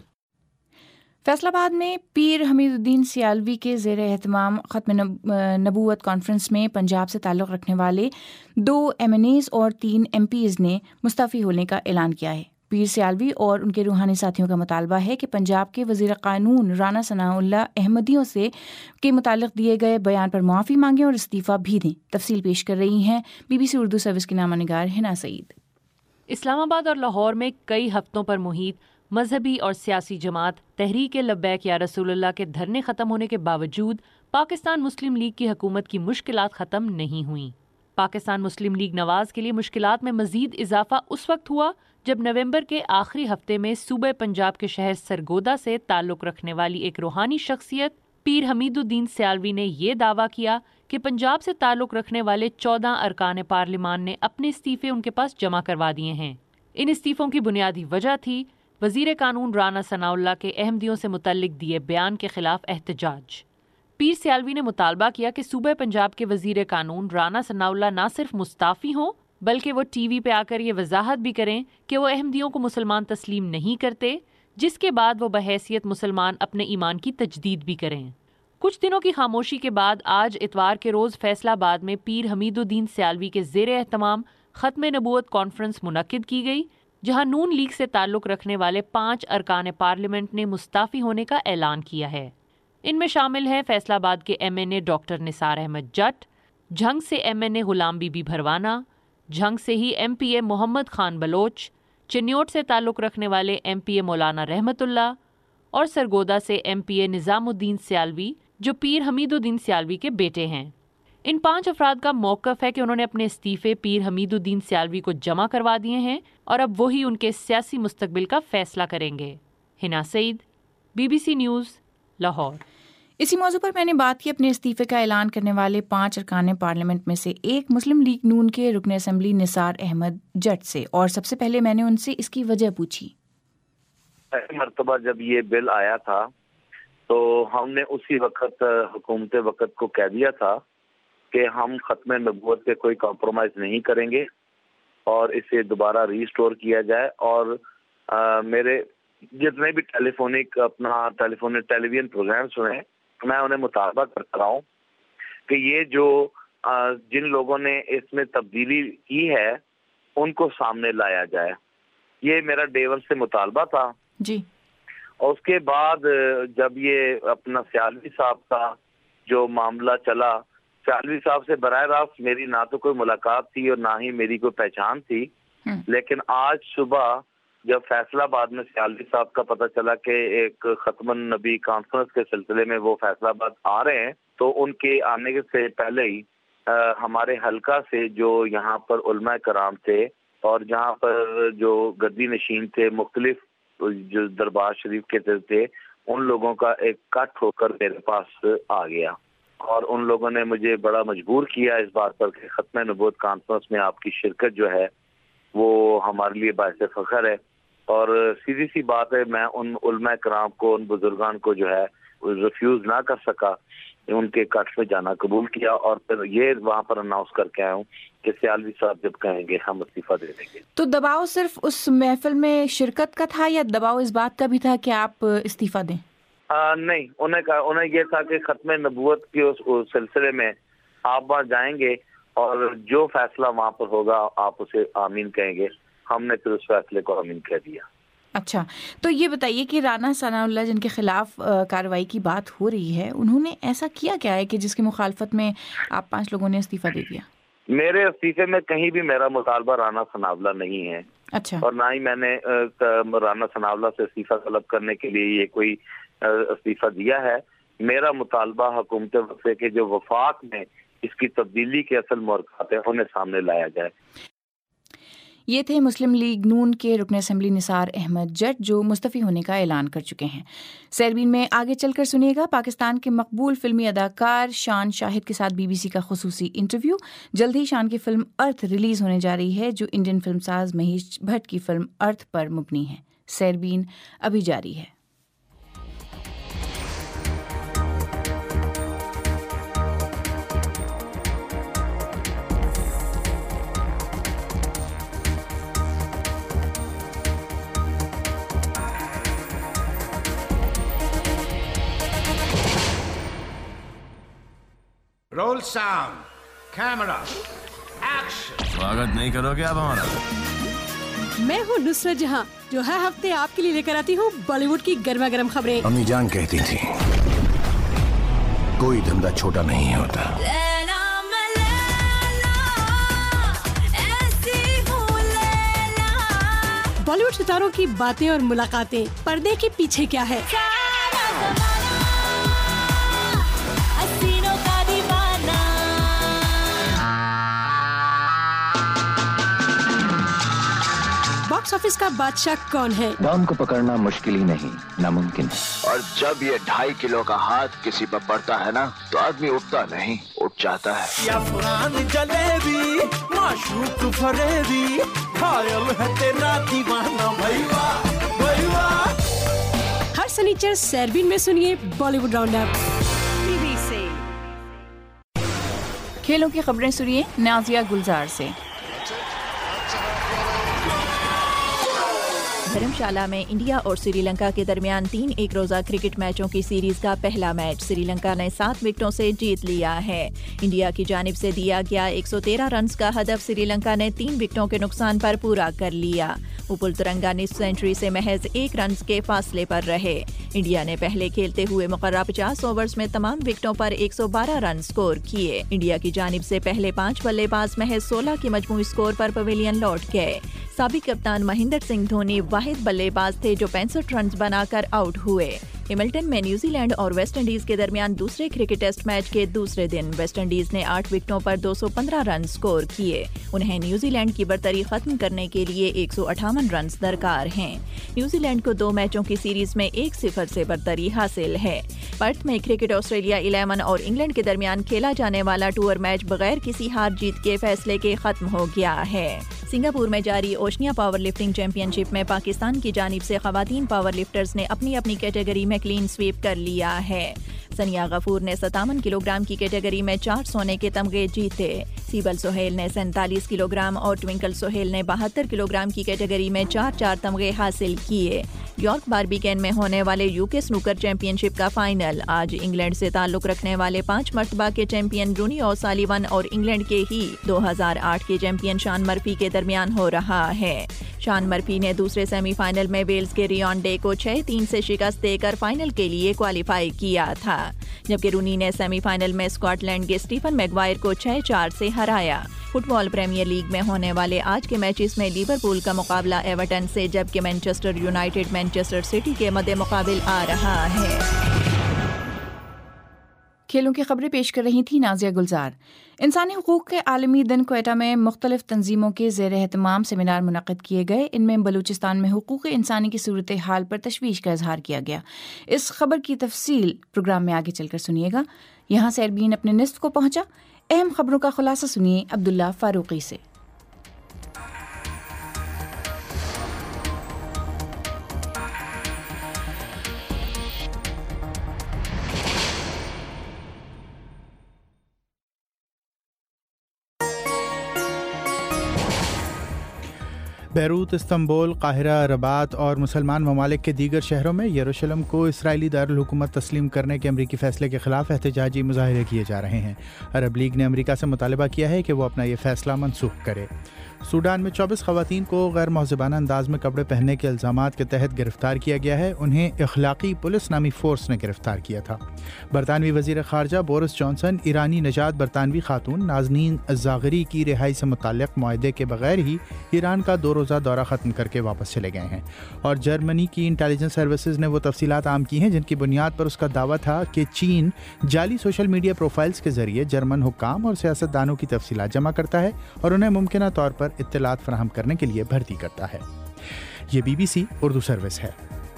فیصل آباد میں پیر حمید الدین سیالوی کے زیر اہتمام ختم نبوت کانفرنس میں پنجاب سے تعلق رکھنے والے دو ایم این ایز اور تین ایم پیز نے مستعفی ہونے کا اعلان کیا ہے۔ پیر سیالوی اور ان کے روحانی ساتھیوں کا مطالبہ ہے کہ پنجاب کے وزیر قانون رانا ثناء اللہ احمدیوں سے کے متعلق دیے گئے بیان پر معافی مانگیں اور استعفیٰ بھی دیں۔ تفصیل پیش کر رہی ہیں B B C Urdu service کی نامہ نگار ہنا سعید۔ اسلام آباد اور لاہور میں کئی ہفتوں پر محیط مذہبی اور سیاسی جماعت تحریک لبیک یا رسول اللہ کے دھرنے ختم ہونے کے باوجود پاکستان مسلم لیگ کی حکومت کی مشکلات ختم نہیں ہوئیں۔ پاکستان مسلم لیگ نواز کے لیے مشکلات میں مزید اضافہ اس وقت ہوا جب نومبر کے آخری ہفتے میں صوبہ پنجاب کے شہر سرگودا سے تعلق رکھنے والی ایک روحانی شخصیت پیر حمید الدین سیالوی نے یہ دعویٰ کیا کہ پنجاب سے تعلق رکھنے والے چودہ ارکان پارلیمان نے اپنے استعفے ان کے پاس جمع کروا دیے ہیں۔ ان استعفوں کی بنیادی وجہ تھی وزیر قانون رانا ثناء اللہ کے احمدیوں سے متعلق دیے بیان کے خلاف احتجاج۔ پیر سیالوی نے مطالبہ کیا کہ صوبہ پنجاب کے وزیر قانون رانا ثناء اللہ نہ صرف مستعفی ہوں بلکہ وہ ٹی وی پہ آ کر یہ وضاحت بھی کریں کہ وہ احمدیوں کو مسلمان تسلیم نہیں کرتے، جس کے بعد وہ بحیثیت مسلمان اپنے ایمان کی تجدید بھی کریں۔ کچھ دنوں کی خاموشی کے بعد آج اتوار کے روز فیصل آباد میں پیر حمید الدین سیالوی کے زیر اہتمام ختم نبوت کانفرنس منعقد کی گئی، جہاں نون لیگ سے تعلق رکھنے والے پانچ ارکان پارلیمنٹ نے مستعفی ہونے کا اعلان کیا ہے۔ ان میں شامل ہیں فیصل آباد کے M N A doctor Nisar Ahmad Jat, Jhang سے M N a Ghulam be be Bharwana, Jhang سے ہی M P A Muhammad Khan Baloch, Chiniot سے تعلق رکھنے والے ایم پی اے مولانا رحمت اللہ اور سرگودا سے ایم پی اے نظام الدین سیالوی جو پیر حمید الدین سیالوی کے بیٹے ہیں۔ ان پانچ افراد کا موقف ہے کہ انہوں نے اپنے استعفے پیر حمید الدین سیالوی کو جمع کروا دیے ہیں اور اب وہی ان کے سیاسی مستقبل کا فیصلہ کریں گے۔ Hina Saeed, B B C news, Lahore. اسی موضوع پر میں نے بات کی اپنے استعفے کا اعلان کرنے والے پانچ ارکان پارلیمنٹ میں سے ایک مسلم لیگ نون کے رکن اسمبلی نثار احمد جٹ سے، اور سب سے پہلے میں نے ان سے اس کی وجہ پوچھی۔ مرتبہ جب یہ بل آیا تھا تو ہم نے اسی وقت حکومت وقت کو کہہ دیا تھا کہ ہم ختم نبوت پہ کوئی کمپرومائز نہیں کریں گے اور اسے دوبارہ ریسٹور کیا جائے، اور آ, میرے جتنے بھی ٹیلی فونک اپنا ٹیلی فونک ٹیلی ویژن پروگرام سنے میں انہیں مطالبہ کرتا رہا ہوں کہ یہ جو آ, جن لوگوں نے اس میں تبدیلی کی ہے ان کو سامنے لایا جائے۔ یہ میرا ڈے ون سے مطالبہ تھا جی۔ اور اس کے بعد جب یہ اپنا سیالوی صاحب کا جو معاملہ چلا، سیالوی صاحب سے براہ راست میری نہ تو کوئی ملاقات تھی اور نہ ہی میری کوئی پہچان تھی، لیکن آج صبح جب فیصل آباد میں سیالوی صاحب کا پتہ چلا کہ ایک ختم النبی کانفرنس کے سلسلے میں وہ فیصل آباد آ رہے ہیں، تو ان کے آنے سے پہلے ہی ہمارے حلقہ سے جو یہاں پر علماء کرام تھے اور جہاں پر جو گدی نشین تھے، مختلف جو دربار شریف کے تھے، ان لوگوں کا ایک کٹ ہو کر میرے پاس آ گیا، اور ان لوگوں نے مجھے بڑا مجبور کیا اس بات پر کہ ختم نبوت کانفرنس میں آپ کی شرکت جو ہے وہ ہمارے لیے باعث فخر ہے، اور سیدھی سی بات ہے میں ان علماء کرام کو، ان بزرگان کو جو ہے ریفیوز نہ کر سکا، ان کے کٹ میں جانا قبول کیا، اور پھر یہ وہاں پر اناؤنس کر کے آیا ہوں کہ سیالوی صاحب جب کہیں گے ہم استعفیٰ دے دیں گے۔ تو دباؤ صرف اس محفل میں شرکت کا تھا یا دباؤ اس بات کا بھی تھا کہ آپ استعفیٰ دیں؟ آ, نہیں، انہیں کہا انہیں یہ تھا کہ ختم نبوت کے اس, اس سلسلے میں آپ وہاں جائیں گے اور جو فیصلہ وہاں پر ہوگا آپ اسے آمین کہیں گے۔ ہم نے پھر اس فیصلے کو آمین کہہ دیا۔ اچھا، تو یہ بتائیے کہ رانا ثناء اللہ جن کے خلاف کارروائی کی بات ہو رہی ہے، انہوں نے ایسا کیا کیا ہے کہ جس کی مخالفت میں آپ پانچ لوگوں نے استعفیٰ دے دیا؟ میرے استعفے میں کہیں بھی میرا مطالبہ رانا ثناء اللہ نہیں ہے، اچھا، اور نہ ہی میں نے رانا ثناء اللہ سے استعفیٰ طلب کرنے کے لیے یہ کوئی استعفیٰ دیا ہے۔ میرا مطالبہ حکومت وقفے کے جو وفاق میں اس کی تبدیلی کے اصل محرکات ہیں انہیں سامنے لایا جائے۔ یہ تھے مسلم لیگ نون کے رکن اسمبلی نثار احمد جٹ جو مستعفی ہونے کا اعلان کر چکے ہیں۔ سیربین میں آگے چل کر سنیے گا پاکستان کے مقبول فلمی اداکار شان شاہد کے ساتھ بی بی سی کا خصوصی انٹرویو۔ جلد ہی شان کی فلم ارتھ ریلیز ہونے جا رہی ہے جو انڈین فلم ساز مہیش بھٹ کی فلم ارتھ پر مبنی ہے۔ سیربین ابھی جاری ہے۔ Roll sound camera action. سواگت نہیں کرو گے اب ہمارا؟ میں ہوں نصرت جہاں جو ہر ہفتے آپ کے لیے لے کر آتی ہوں بالی ووڈ کی گرما گرم خبریں۔ امی جان کہتی تھی کوئی دھندا چھوٹا نہیں ہوتا۔ بالی ووڈ ستاروں کی باتیں اور ملاقاتیں، پردے کے پیچھے کیا ہے، باکس آفس کا بادشاہ کون ہے، ڈان کو پکڑنا مشکل ہی نہیں ناممکن ہے۔ اور جب یہ ڈھائی کلو کا ہاتھ کسی پر پڑتا ہے نا تو آدمی اٹھتا نہیں اٹھ جاتا ہے۔ یا فران جلیبی معشوق فریبی خیال ہے تیرا دیوانہ بھائی واہ بھائی واہ۔ ہر سنیچر سیربین میں سنیے Bollywood round up TV سے۔ کھیلوں کی خبریں سنیے نازیہ گلزار سے۔ دھرم شالہ میں انڈیا اور سری لنکا کے درمیان تین ایک روزہ کرکٹ میچوں کی سیریز کا پہلا میچ سری لنکا نے سات وکٹوں سے جیت لیا ہے۔ انڈیا کی جانب سے دیا گیا ایک سو تیرہ رنز کا ہدف سری لنکا نے تین وکٹوں کے نقصان پر پورا کر لیا۔ اپل ترنگا نصف سینچری سے محض ایک رنز کے فاصلے پر رہے۔ انڈیا نے پہلے کھیلتے ہوئے مقررہ پچاس اوورز میں تمام وکٹوں پر ایک سو بارہ رن سکور کیے۔ انڈیا کی جانب سے پہلے پانچ بلے باز محض سولہ کے مجموعی سکور پر پویلین لوٹ گئے۔ سابق کپتان مہندر سنگھ دھونی واحد بلے باز تھے جو پینسٹھ رنز بنا کر آؤٹ ہوئے۔ ہملٹن میں نیوزی لینڈ اور ویسٹ انڈیز کے درمیان دوسرے کرکٹ ٹیسٹ میچ کے دوسرے دن ویسٹ انڈیز نے آٹھ وکٹوں پر دو سو پندرہ رن سکور کیے۔ انہیں نیوزی لینڈ کی برتری ختم کرنے کے لیے ایک سو اٹھاون رنز درکار ہیں۔ نیوزی لینڈ کو دو میچوں کی سیریز میں ایک صفر سے برتری حاصل ہے۔ پرتھ میں کرکٹ آسٹریلیا الیون اور انگلینڈ کے درمیان کھیلا جانے والا ٹور میچ بغیر کسی ہار جیت کے فیصلے کے ختم ہو گیا ہے۔ سنگاپور میں جاری Oceania power lifting championship میں پاکستان کی جانب سے خواتین پاور لفٹرز نے اپنی اپنی کیٹیگری میں کلین سویپ کر لیا ہے۔ سنیا غفور نے ستاون کلو گرام کی کیٹیگری میں چار سونے کے تمغے جیتے۔ سیبل سہیل نے سینتالیس کلو گرام اور ٹوئنکل سہیل نے بہتر کلو گرام کی کیٹیگری میں چار چار تمغے حاصل کیے۔ یارک باربیکن میں ہونے والے یو کے سنوکر چیمپئن شپ کا فائنل آج انگلینڈ سے تعلق رکھنے والے پانچ مرتبہ کے چیمپئن رونی اوسالیون اور انگلینڈ کے ہی دو ہزار آٹھ کے چیمپئن شان مرفی کے درمیان ہو رہا ہے۔ شان مرفی نے دوسرے سیمی فائنل میں ویلز کے ریون ڈے کو چھ تین سے شکست دے کر فائنل کے لیے کوالیفائی کیا تھا، جبکہ رونی نے سیمی فائنل میں اسکاٹ لینڈ کے اسٹیفن میگوائر کو چھ چار سے ہرایا۔ فٹ بال پریمیئر لیگ میں ہونے والے آج کے میچز میں لیورپول کا مقابلہ ایورٹن سے، جبکہ مینچسٹر یونائیٹڈ مینچسٹر سٹی کے مد مقابل آ رہا ہے۔ کھیلوں کی خبریں پیش کر رہی تھی نازیہ گلزار۔ انسانی حقوق کے عالمی دن کوئٹہ میں مختلف تنظیموں کے زیر اہتمام سیمینار منعقد کیے گئے۔ ان میں بلوچستان میں حقوق انسانی کی صورتحال پر تشویش کا اظہار کیا گیا۔ اس خبر کی تفصیل پروگرام میں آگے چل کر سنیے گا۔ یہاں سیربین اپنے نصف کو پہنچا۔ اہم خبروں کا خلاصہ سنیے عبداللہ فاروقی سے۔ بیروت، استنبول، قاہرہ، رباط اور مسلمان ممالک کے دیگر شہروں میں یروشلم کو اسرائیلی دارالحکومت تسلیم کرنے کے امریکی فیصلے کے خلاف احتجاجی مظاہرے کیے جا رہے ہیں۔ عرب لیگ نے امریکہ سے مطالبہ کیا ہے کہ وہ اپنا یہ فیصلہ منسوخ کرے۔ سوڈان میں چوبیس خواتین کو غیر مہذبانہ انداز میں کپڑے پہننے کے الزامات کے تحت گرفتار کیا گیا ہے۔ انہیں اخلاقی پولیس نامی فورس نے گرفتار کیا تھا۔ برطانوی وزیر خارجہ بورس جانسن ایرانی نژاد برطانوی خاتون نازنین زاغری کی رہائی سے متعلق معاہدے کے بغیر ہی ایران کا دو रोज़ा दौरा ख़त्म करके वापस चले गए हैं। और जर्मनी की इंटेलिजेंस सर्विसेज ने वो तफसीलात आम की हैं जिनकी बुनियाद पर उसका दावा था कि चीन जाली सोशल मीडिया प्रोफाइल्स के ज़रिए जर्मन हुक्काम और सियासतदानों की तफसीलात जमा करता है और उन्हें मुमकिन तौर पर इत्तलात फराहम करने के लिए भर्ती करता है। ये B B C Urdu service है।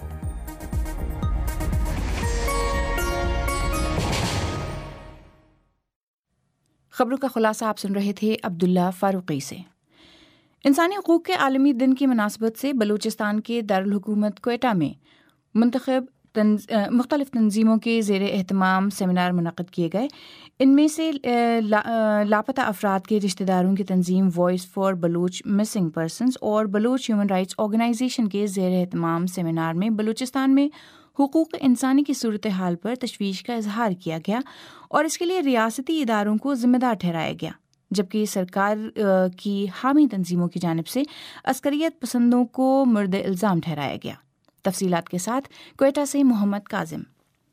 खबरों का खुलासा आप सुन रहे थे अब्दुल्ला फारूकी से। इंसानी हकूक़ के आलमी दिन की मुनासबत से बलूचिस्तान के दारुल हुकूमत क्वेटा में मुंतखब तंज, मुख्तलिफ तंजीमों के ज़ेर एहतमाम सेमिनार मुनक़्क़िद किए गए। इनमें से ला, लापता अफराद के रिश्तेदारों की तंजीम voice for Baloch missing persons और बलूच ह्यूमन राइट्स ऑर्गेनाइजेशन के ज़ेर एहतमाम सेमिनार में बलूचिस्तान में हुकूक़ इंसानी की सूरत हाल पर तशवीश का इजहार किया गया और इसके लिए रियासती इदारों को ज़िम्मेदार ठहराया गया, जबकि सरकार की हामी तंजीमों की जानिब से अस्करियत पसंदों को मुर्द इल्ज़ाम ठहराया गया। तफसीलात के साथ क्वेटा से मोहम्मद काजिम।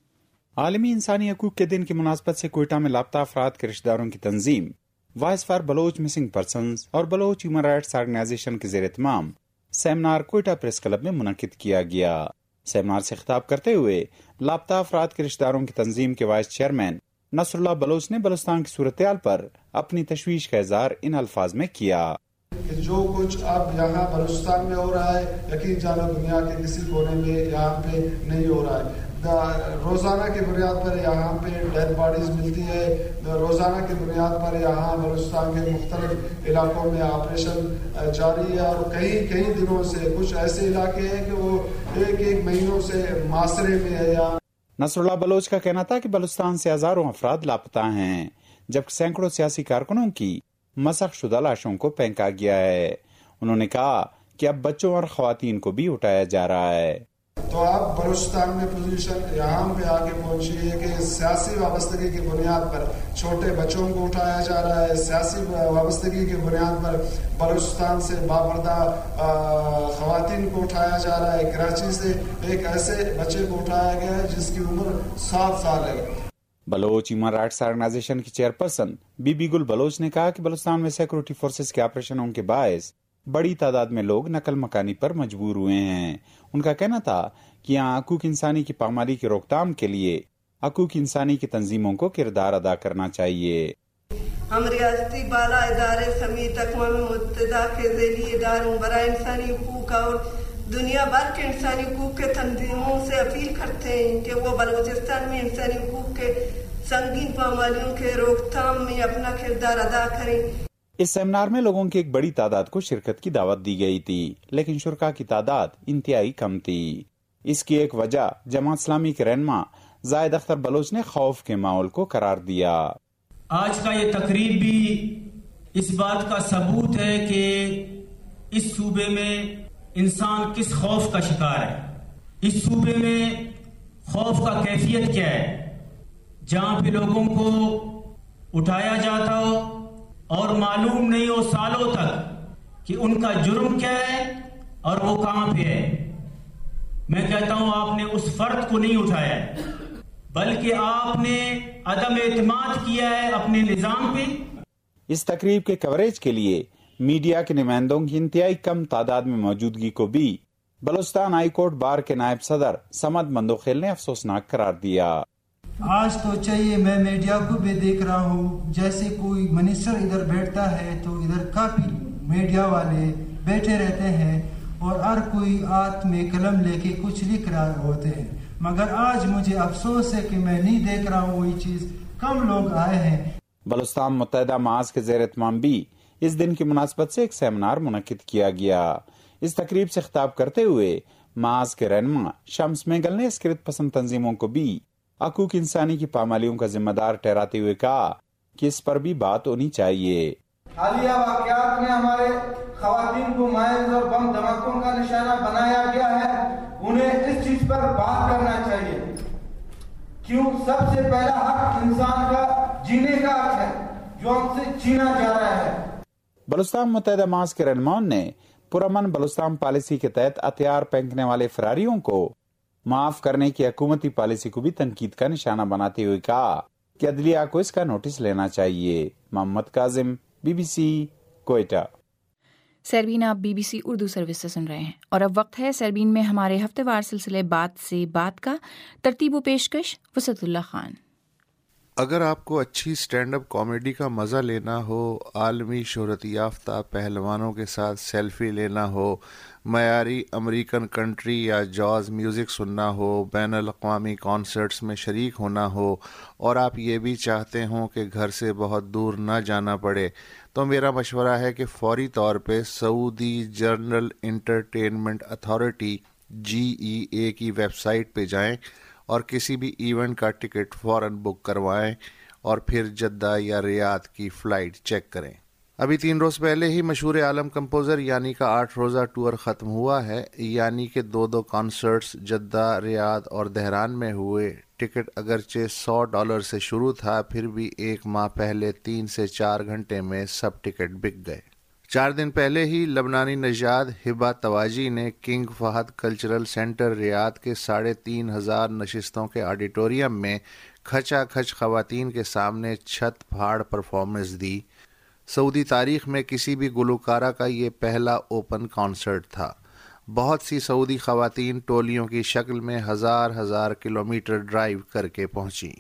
आलमी इंसानी हकूक़ के दिन की मुनासबत से क्वेटा में लापता अफराद के रिश्तेदारों की तंजीम voice for Baloch missing persons और बलोच ह्यूमन राइट्स ऑर्गेनाइजेशन के ज़ेर एहतमाम सेमिनार क्वेटा प्रेस क्लब में मुनक़्क़िद किया गया। सेमिनार से खिताब करते हुए लापता अफराद के रिश्तेदारों की तंजीम के वाइस चेयरमैन नसरुल्लाह बलोच ने बलूचिस्तान की सूरत हाल पर अपनी तशवीश का इज़हार इन अल्फाज में किया। जो कुछ अब यहाँ बलूचिस्तान में हो रहा है, यकीन जानो दुनिया के किसी कोने में यहाँ पे नहीं हो रहा है। रोज़ाना की बुनियाद पर यहाँ पे डेड बॉडीज मिलती है। रोज़ाना की बुनियाद पर यहाँ बलूचिस्तान के मुख्तलिफ इलाकों में ऑपरेशन जारी है और कई कई दिनों से कुछ ऐसे इलाके हैं कि वो एक एक महीनों से मासरे में है। या नसरुल्लाह बलोच का कहना था कि बलूचिस्तान से हजारों अफराद लापता हैं, जबकि सैकड़ों सियासी कारकुनों की मसख शुदा लाशों को फेंका गया है। उन्होंने कहा कि अब बच्चों और खवातीन को भी उठाया जा रहा है। तो अब बलूचिस्तान में पोजीशन यहाँ पे आके पहुंची है कि सियासी वाबस्तगी की बुनियाद पर छोटे बच्चों को उठाया जा रहा है। सियासी वाबस्तगी की बुनियाद पर बलूचिस्तान से बापर्दा खवातीन को उठाया जा रहा है। कराची से एक ऐसे बच्चे को उठाया गया है जिसकी उम्र सात साल है। बलोच ह्यूमन राइट्स ऑर्गेनाइजेशन की चेयरपर्सन बीबी गुल बलोच ने कहा कि बलूचिस्तान में सिक्योरिटी फोर्सेस के ऑपरेशनों के बायस बड़ी तादाद में लोग नकल मकानी पर मजबूर हुए हैं। उनका कहना था कि यहाँ हकूक इंसानी की पामाली की रोकथाम के लिए हकूक इंसानी की तंजीमों को किरदार अदा करना चाहिए। हम रियासती बाला इदारे समेत अक़वाम मुत्तहिदा के ज़ेरी इदारों बराए इंसानी हकूक और दुनिया भर के इंसानी हकूक के तंजीमों से अपील करते हैं कि वो बलूचिस्तान में इंसानी हकूक के संगीन पामालियों के रोकथाम में अपना किरदार अदा करें। इस सेमिनार में लोगों की एक बड़ी तादाद को शिरकत की दावत दी गई थी, लेकिन शुरका की तादाद इंतहाई कम थी। इसकी एक वजह जमात इस्लामी के रहनुमा जायद अख्तर बलोच ने खौफ के माहौल को करार दिया। आज का ये तकरीब भी इस बात का सबूत है कि इस सूबे में इंसान किस खौफ का शिकार है। इस सूबे में खौफ का कैफियत क्या है, जहां पे लोगों को उठाया जाता हो और मालूम नहीं हो सालों तक कि उनका जुर्म क्या है और वो कहां पे है। मैं कहता हूं आपने उस फर्द को नहीं उठाया है, बल्कि आपने अदम एतमाद किया है अपने निजाम पे। इस तकरीब के कवरेज के लिए मीडिया के नुमाइंदों की इंतहाई कम तादाद में मौजूदगी को भी बलूचिस्तान हाई कोर्ट बार के नायब सदर समद मंदोखेल ने अफसोसनाक करार दिया। आज तो चाहिए, मैं मीडिया को भी देख रहा हूँ, जैसे कोई मिनिस्टर इधर बैठता है तो इधर काफी मीडिया वाले बैठे रहते हैं और हर कोई हाथ में कलम लेके कुछ लिख रहे होते हैं, मगर आज मुझे अफसोस है कि मैं नहीं देख रहा हूँ वही चीज। कम लोग आए हैं। बलूचिस्तान मुत्तहिदा महाज के ज़ेर एहतमाम भी इस दिन की मुनासबत से एक सेमिनार मुनक्किद किया गया। इस तकरीब से खिताब करते हुए महाज के रहनुमा शम्स मेगल ने अस्करियत पसंद तंजीमों को भी हकूक इंसानी की पामालियों का जिम्मेदार ठहराते हुए कहा कि इस पर भी बात होनी चाहिए। हालिया वाक़यात में हमारे खवातीन को माइज और बम धमाकों का निशाना बनाया गया है, उन्हें इस चीज पर बात करना चाहिए। क्यों? सबसे पहला हक इंसान का जीने का हक है जो हमसे छीना जा रहा है। बलूचिस्तान मुत्तहिदा महाज के रहनुमाओं ने पुरअमन बलूचिस्तान पॉलिसी के तहत हथियार फेंकने वाले फरारियों को माफ करने की हुकूमती पॉलिसी को भी तनकीद का निशाना बनाते हुए कहा कि अदलिया को इसका नोटिस लेना चाहिए। मोहम्मद काजिम, बीबीसी, कोयटा। سیربین آپ B B C Urdu service سے سن رہے ہیں اور اب وقت ہے سیربین میں ہمارے ہفتے وار سلسلے بات سے بات کا. ترتیب و پیشکش وسط اللہ خان. اگر آپ کو اچھی سٹینڈ اپ کامیڈی کا مزہ لینا ہو، عالمی شہرت یافتہ پہلوانوں کے ساتھ سیلفی لینا ہو، معیاری امریکن کنٹری یا جاز میوزک سننا ہو، بین الاقوامی کانسرٹس میں شریک ہونا ہو، اور آپ یہ بھی چاہتے ہوں کہ گھر سے بہت دور نہ جانا پڑے، تو میرا مشورہ ہے کہ فوری طور پہ Saudi general entertainment authority G E A کی ویب سائٹ پہ جائیں اور کسی بھی ایونٹ کا ٹکٹ فوراً بک کروائیں اور پھر جدہ یا ریاض کی فلائٹ چیک کریں. ابھی تین روز پہلے ہی مشہور عالم کمپوزر یعنی کا آٹھ روزہ ٹور ختم ہوا ہے، یعنی کہ دو دو کانسرٹس جدہ، ریاض اور تہران میں ہوئے. ٹکٹ اگرچہ سو ڈالر سے شروع تھا، پھر بھی ایک ماہ پہلے تین سے چار گھنٹے میں سب ٹکٹ بک گئے. چار دن پہلے ہی لبنانی نژاد ہبہ تواجی نے King Fahd cultural centre Riyadh کے ساڑھے تین ہزار نشستوں کے آڈیٹوریم میں کھچا کھچ خواتین کے سامنے چھت پھاڑ پرفارمنس دی. سعودی تاریخ میں کسی بھی گلوکارہ کا یہ پہلا اوپن کانسرٹ تھا. بہت سی سعودی خواتین ٹولیوں کی شکل میں ہزار ہزار کلومیٹر ڈرائیو کر کے پہنچیں.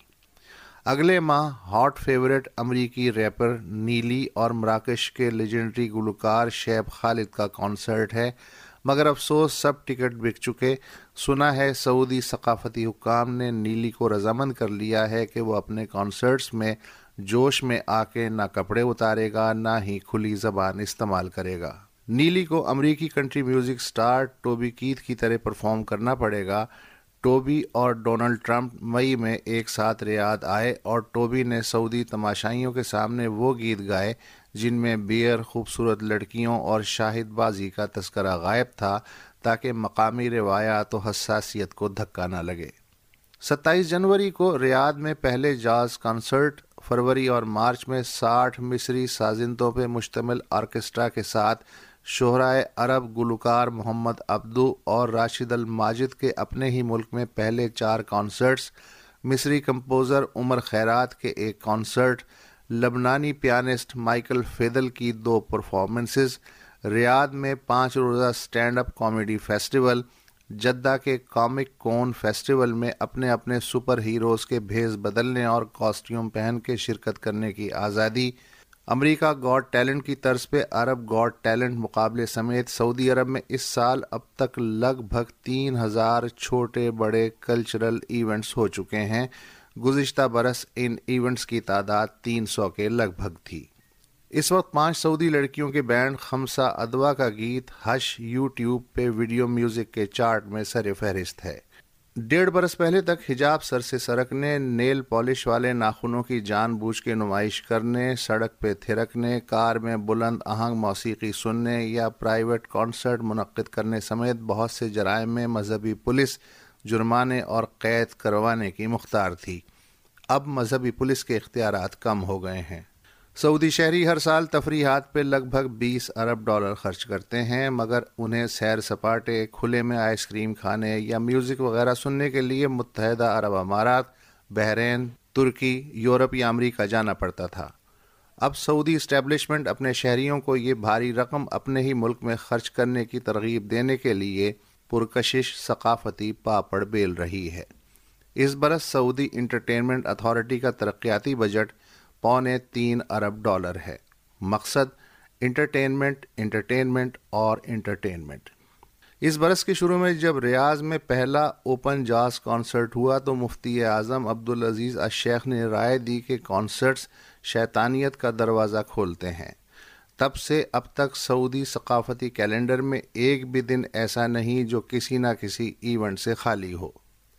اگلے ماہ ہاٹ فیورٹ امریکی ریپر نیلی اور مراکش کے لیجنڈری گلوکار شعیب خالد کا کانسرٹ ہے، مگر افسوس سب ٹکٹ بک چکے. سنا ہے سعودی ثقافتی حکام نے نیلی کو رضامند کر لیا ہے کہ وہ اپنے کانسرٹس میں جوش میں آ کے نہ کپڑے اتارے گا، نہ ہی کھلی زبان استعمال کرے گا. نیلی کو امریکی country music star Toby Keith کی طرح پرفارم کرنا پڑے گا. ٹوبی اور ڈونلڈ ٹرمپ مئی میں ایک ساتھ ریاض آئے اور ٹوبی نے سعودی تماشائیوں کے سامنے وہ گیت گائے جن میں بیئر، خوبصورت لڑکیوں اور شاہد بازی کا تذکرہ غائب تھا تاکہ مقامی روایات و حساسیت کو دھکا نہ لگے. ستائیس جنوری کو ریاض میں پہلے جاز کنسرٹ، فروری اور مارچ میں ساٹھ مصری سازندوں پہ مشتمل آرکیسٹرا کے ساتھ شہرائے عرب گلوکار محمد عبدو اور راشد الماجد کے اپنے ہی ملک میں پہلے چار کانسرٹس، مصری کمپوزر عمر خیرات کے ایک کانسرٹ، لبنانی پیانسٹ مائیکل فیدل کی دو پرفارمنسز، ریاض میں پانچ روزہ stand up comedy festival, Jeddah کے کامک کون فیسٹیول میں اپنے اپنے سپر ہیروز کے بھیس بدلنے اور کاسٹیوم پہن کے شرکت کرنے کی آزادی، امریکہ گاٹ ٹیلنٹ کی طرز پہ عرب گاٹ ٹیلنٹ مقابلے سمیت سعودی عرب میں اس سال اب تک لگ بھگ تین ہزار چھوٹے بڑے کلچرل ایونٹس ہو چکے ہیں. گزشتہ برس ان ایونٹس کی تعداد تین سو کے لگ بھگ تھی. اس وقت پانچ سعودی لڑکیوں کے بینڈ خمسہ ادوا کا گیت حش یوٹیوب پہ ویڈیو میوزک کے چارٹ میں سر فہرست ہے. ڈیڑھ برس پہلے تک حجاب سر سے سرکنے، نیل پالش والے ناخنوں کی جان بوجھ کے نمائش کرنے، سڑک پہ تھرکنے، کار میں بلند آہنگ موسیقی سننے یا پرائیویٹ کانسرٹ منعقد کرنے سمیت بہت سے جرائم میں مذہبی پولیس جرمانے اور قید کروانے کی مختار تھی. اب مذہبی پولیس کے اختیارات کم ہو گئے ہیں. سعودی شہری ہر سال تفریحات پہ لگ بھگ بیس ارب ڈالر خرچ کرتے ہیں، مگر انہیں سیر سپاٹے، کھلے میں آئس کریم کھانے یا میوزک وغیرہ سننے کے لیے متحدہ عرب امارات، بحرین، ترکی، یورپ یا امریکہ جانا پڑتا تھا. اب سعودی اسٹیبلشمنٹ اپنے شہریوں کو یہ بھاری رقم اپنے ہی ملک میں خرچ کرنے کی ترغیب دینے کے لیے پرکشش ثقافتی پاپڑ بیل رہی ہے. اس برس سعودی انٹرٹینمنٹ اتھارٹی کا ترقیاتی بجٹ پونے تین ارب ڈالر ہے. مقصد انٹرٹینمنٹ، انٹرٹینمنٹ اور انٹرٹینمنٹ. اس برس کے شروع میں جب ریاض میں پہلا اوپن جاز کانسرٹ ہوا تو مفتی اعظم عبدالعزیز الشیخ نے رائے دی کہ کانسرٹس شیطانیت کا دروازہ کھولتے ہیں. تب سے اب تک سعودی ثقافتی کیلنڈر میں ایک بھی دن ایسا نہیں جو کسی نہ کسی ایونٹ سے خالی ہو.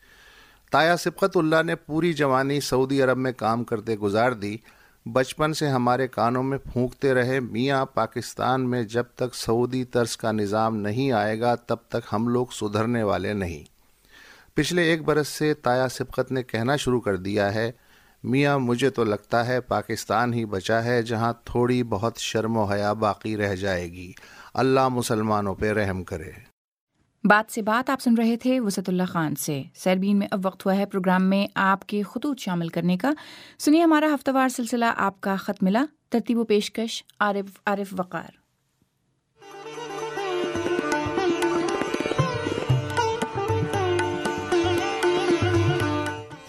تایا سبقت اللہ نے پوری جوانی سعودی عرب میں کام کرتے گزار دی. بچپن سے ہمارے کانوں میں پھونکتے رہے، میاں پاکستان میں جب تک سعودی طرز کا نظام نہیں آئے گا تب تک ہم لوگ سدھرنے والے نہیں. پچھلے ایک برس سے تایا سبقت نے کہنا شروع کر دیا ہے، میاں مجھے تو لگتا ہے پاکستان ہی بچا ہے جہاں تھوڑی بہت شرم و حیا باقی رہ جائے گی. اللہ مسلمانوں پہ رحم کرے. بات سے بات آپ سن رہے تھے وسط اللہ خان سے. سیربین میں اب وقت ہوا ہے پروگرام میں آپ کے خطوط شامل کرنے کا. سنیے ہمارا ہفتہ وار سلسلہ آپ کا خط ملا. ترتیب و پیشکش عارف عارف وقار.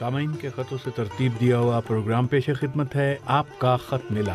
सामाइन के खतों से तरतीब दिया हुआ प्रोग्राम पेश खिदमत है आपका खत मिला।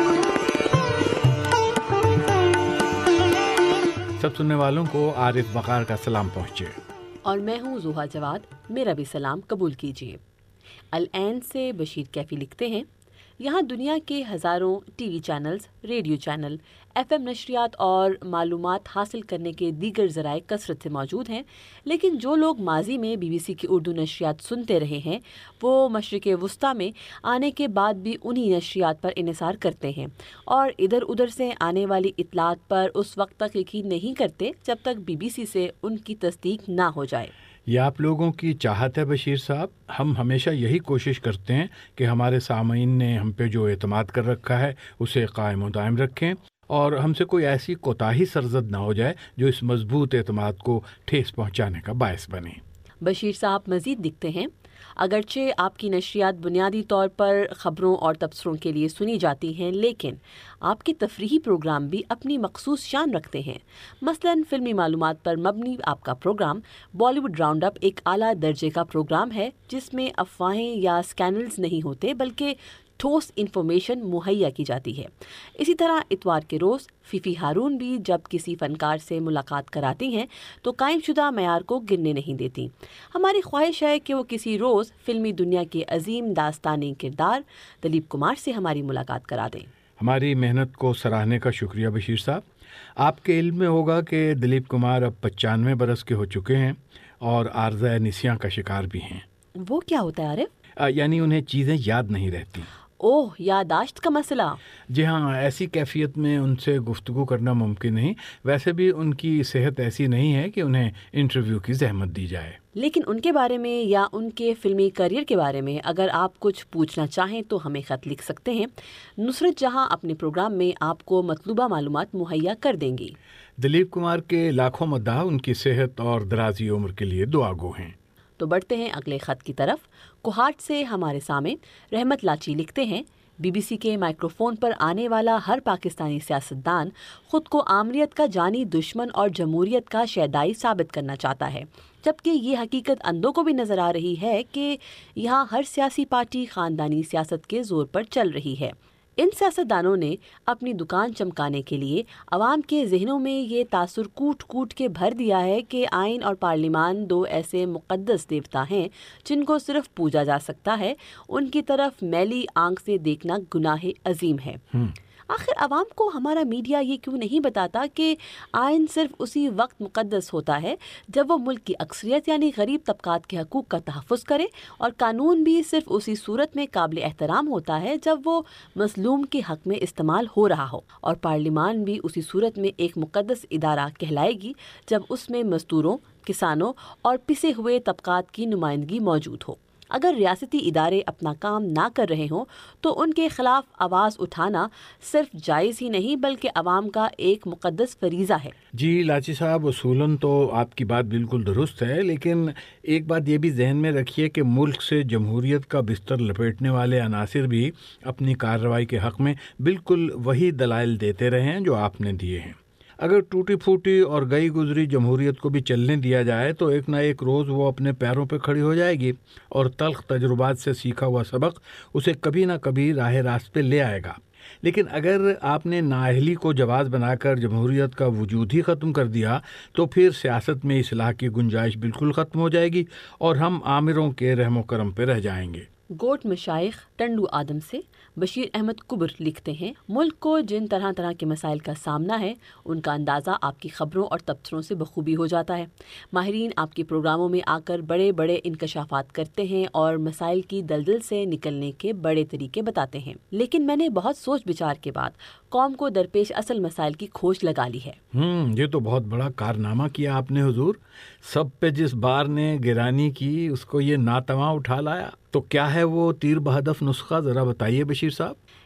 सब सुनने वालों को आरिफ वकार का सलाम पहुँचे। और मैं हूँ जुहा जवाद, मेरा भी सलाम कबूल कीजिए। अल ऐन से बशीर कैफी लिखते हैं, यहाँ दुनिया के हज़ारों TV channels, radio channel, FM नशरियात और मालूमात हासिल करने के दीगर ज़राए कसरत से मौजूद हैं, लेकिन जो लोग माजी में बीबीसी की उर्दू नशरियात सुनते रहे हैं वो मशरिक़ वस्ता में आने के बाद भी उन्हीं नशरियात पर इन्हिसार करते हैं और इधर उधर से आने वाली इतलात पर उस वक्त तक यकीन नहीं करते जब तक बीबीसी से उनकी तस्दीक ना हो जाए। ये आप लोगों की चाहत है बशीर साहब। हम हमेशा यही कोशिश करते हैं कि हमारे सामीन ने हम पे जो एतमाद कर रखा है उसे कायम दायम रखें और हमसे कोई ऐसी कोताही सरजद ना हो जाए जो इस मजबूत एतमाद को ठेस पहुंचाने का बायस बने। बशीर साहब मजीद लिखते हैं, अगरचे आपकी नशरियात बुनियादी तौर पर ख़बरों और तबसरों के लिए सुनी जाती हैं, लेकिन आपके तफरीही प्रोग्राम भी अपनी मखसूस शान रखते हैं। मसलन फ़िल्मी मालूमात पर मबनी आपका प्रोग्राम बॉलीवुड राउंड अप एक आला दर्जे का प्रोग्राम है जिसमें अफवाहें या स्कैंडल्स नहीं होते बल्कि ठोस इन्फॉर्मेशन मुहैया की जाती है। इसी तरह इतवार के रोज़ फ़ीफ़ी हारून भी जब किसी फ़नकार से मुलाकात कराती हैं तो कायम शुदा मयार को गिरने नहीं देती। हमारी ख्वाहिश है कि वो किसी रोज़ फ़िल्मी दुनिया के अजीम दास्तानी किरदार दिलीप कुमार से हमारी मुलाकात करा दें। हमारी मेहनत को सराहने का शुक्रिया बशीर साहब। आपके इल्म में होगा कि दिलीप कुमार अब पचानवे बरस के हो चुके हैं और आर्ज़ा निसियाँ का शिकार भी हैं। वो क्या होता है आरिफ? यानी उन्हें चीज़ें याद नहीं रहती। ओह, यादाश्त का मसला। जी हाँ, ऐसी कैफियत में उनसे गुफ्तगू करना मुमकिन नहीं। वैसे भी उनकी सेहत ऐसी नहीं है कि उन्हें इंटरव्यू की जहमत दी जाए। लेकिन उनके बारे में या उनके फिल्मी करियर के बारे में अगर आप कुछ पूछना चाहें तो हमें ख़त लिख सकते हैं। नुसरत जहां अपने प्रोग्राम में आपको मतलूबा मालूमात मुहैया कर देंगी। दिलीप कुमार के लाखों मद्दाह उनकी सेहत और दराजी उम्र के लिए दुआगो हैं। तो बढ़ते हैं अगले ख़त की तरफ। कोहाट से हमारे सामने रहमत लाची लिखते हैं, बीबीसी के माइक्रोफोन पर आने वाला हर पाकिस्तानी सियासतदान खुद को आमरीत का जानी दुश्मन और जमहूरियत का शैदाई साबित करना चाहता है, जबकि ये हकीकत अंधों को भी नज़र आ रही है कि यहाँ हर सियासी पार्टी ख़ानदानी सियासत के ज़ोर पर चल रही है। इन सियासतदानों ने अपनी दुकान चमकाने के लिए अवाम के जहनों में ये तासुर कूट कूट के भर दिया है कि आइन और पार्लिमान दो ऐसे मुक़द्दस देवता हैं जिनको सिर्फ पूजा जा सकता है। उनकी तरफ मैली आंख से देखना गुनाह अजीम है। आखिर अवाम को हमारा मीडिया ये क्यों नहीं बताता कि आइन सिर्फ उसी वक्त मुक़द्दस होता है जब वो मुल्क की अक्सरियत यानी गरीब तबकात के हकूक़ का तहफ़्फ़ुज़ करे, और कानून भी सिर्फ उसी सूरत में काबिल एहतराम होता है जब वो मज़लूम के हक़ में इस्तेमाल हो रहा हो, और पार्लिमान भी उसी सूरत में एक मुक़द्दस इदारा कहलाएगी जब उसमें मज़दूरों, किसानों और पिसे हुए तबकात की नुमाइंदगी मौजूद हो। अगर रियासती इदारे अपना काम ना कर रहे हों तो उनके खिलाफ आवाज़ उठाना सिर्फ जायज़ ही नहीं बल्कि अवाम का एक मुक़द्दस फरीज़ा है। जी लाची साहब, उसूलन तो आपकी बात बिल्कुल दुरुस्त है, लेकिन एक बात ये भी जहन में रखिए कि मुल्क से जमहूरियत का बिस्तर लपेटने वाले अनासिर भी अपनी कार्रवाई के हक़ में बिल्कुल वही दलाइल देते रहे हैं जो आपने दिए हैं। अगर टूटी फूटी और गई गुजरी जमहूरियत को भी चलने दिया जाए तो एक ना एक रोज़ वो अपने पैरों पर खड़ी हो जाएगी और तल्ख तजुर्बात से सीखा हुआ सबक उसे कभी ना कभी राह रास्त पे ले आएगा। लेकिन अगर आपने नाअहली को जवाज़ बनाकर जमहूरियत का वजूद ही ख़त्म कर दिया तो फिर सियासत में इस्लाह की गुंजाइश बिल्कुल ख़त्म हो जाएगी और हम आमिरों के रहमो करम पे रह जाएंगे। गोट मशाइख टंडू आदम से बशीर अहमद कुबर लिखते हैं, मुल्क को जिन तरह तरह के मसाइल का सामना है उनका अंदाज़ा आपकी ख़बरों और तबसरों से बखूबी हो जाता है। माहिरीन आपके प्रोग्रामों में आकर बड़े बड़े इंकशाफात करते हैं और मसाइल की दलदल से निकलने के बड़े तरीके बताते हैं, लेकिन मैंने बहुत सोच विचार के बाद कौम को दरपेश असल मसाइल की खोज लगा ली है। हम्म ये तो बहुत बड़ा कारनामा किया आपने हुजूर। सब पे जिस बार ने गिरानी की उसको ये नातवा उठा लाया। तो क्या है वो तीर बहदफ नुस्खा, ज़रा बताइए बशीर साहब।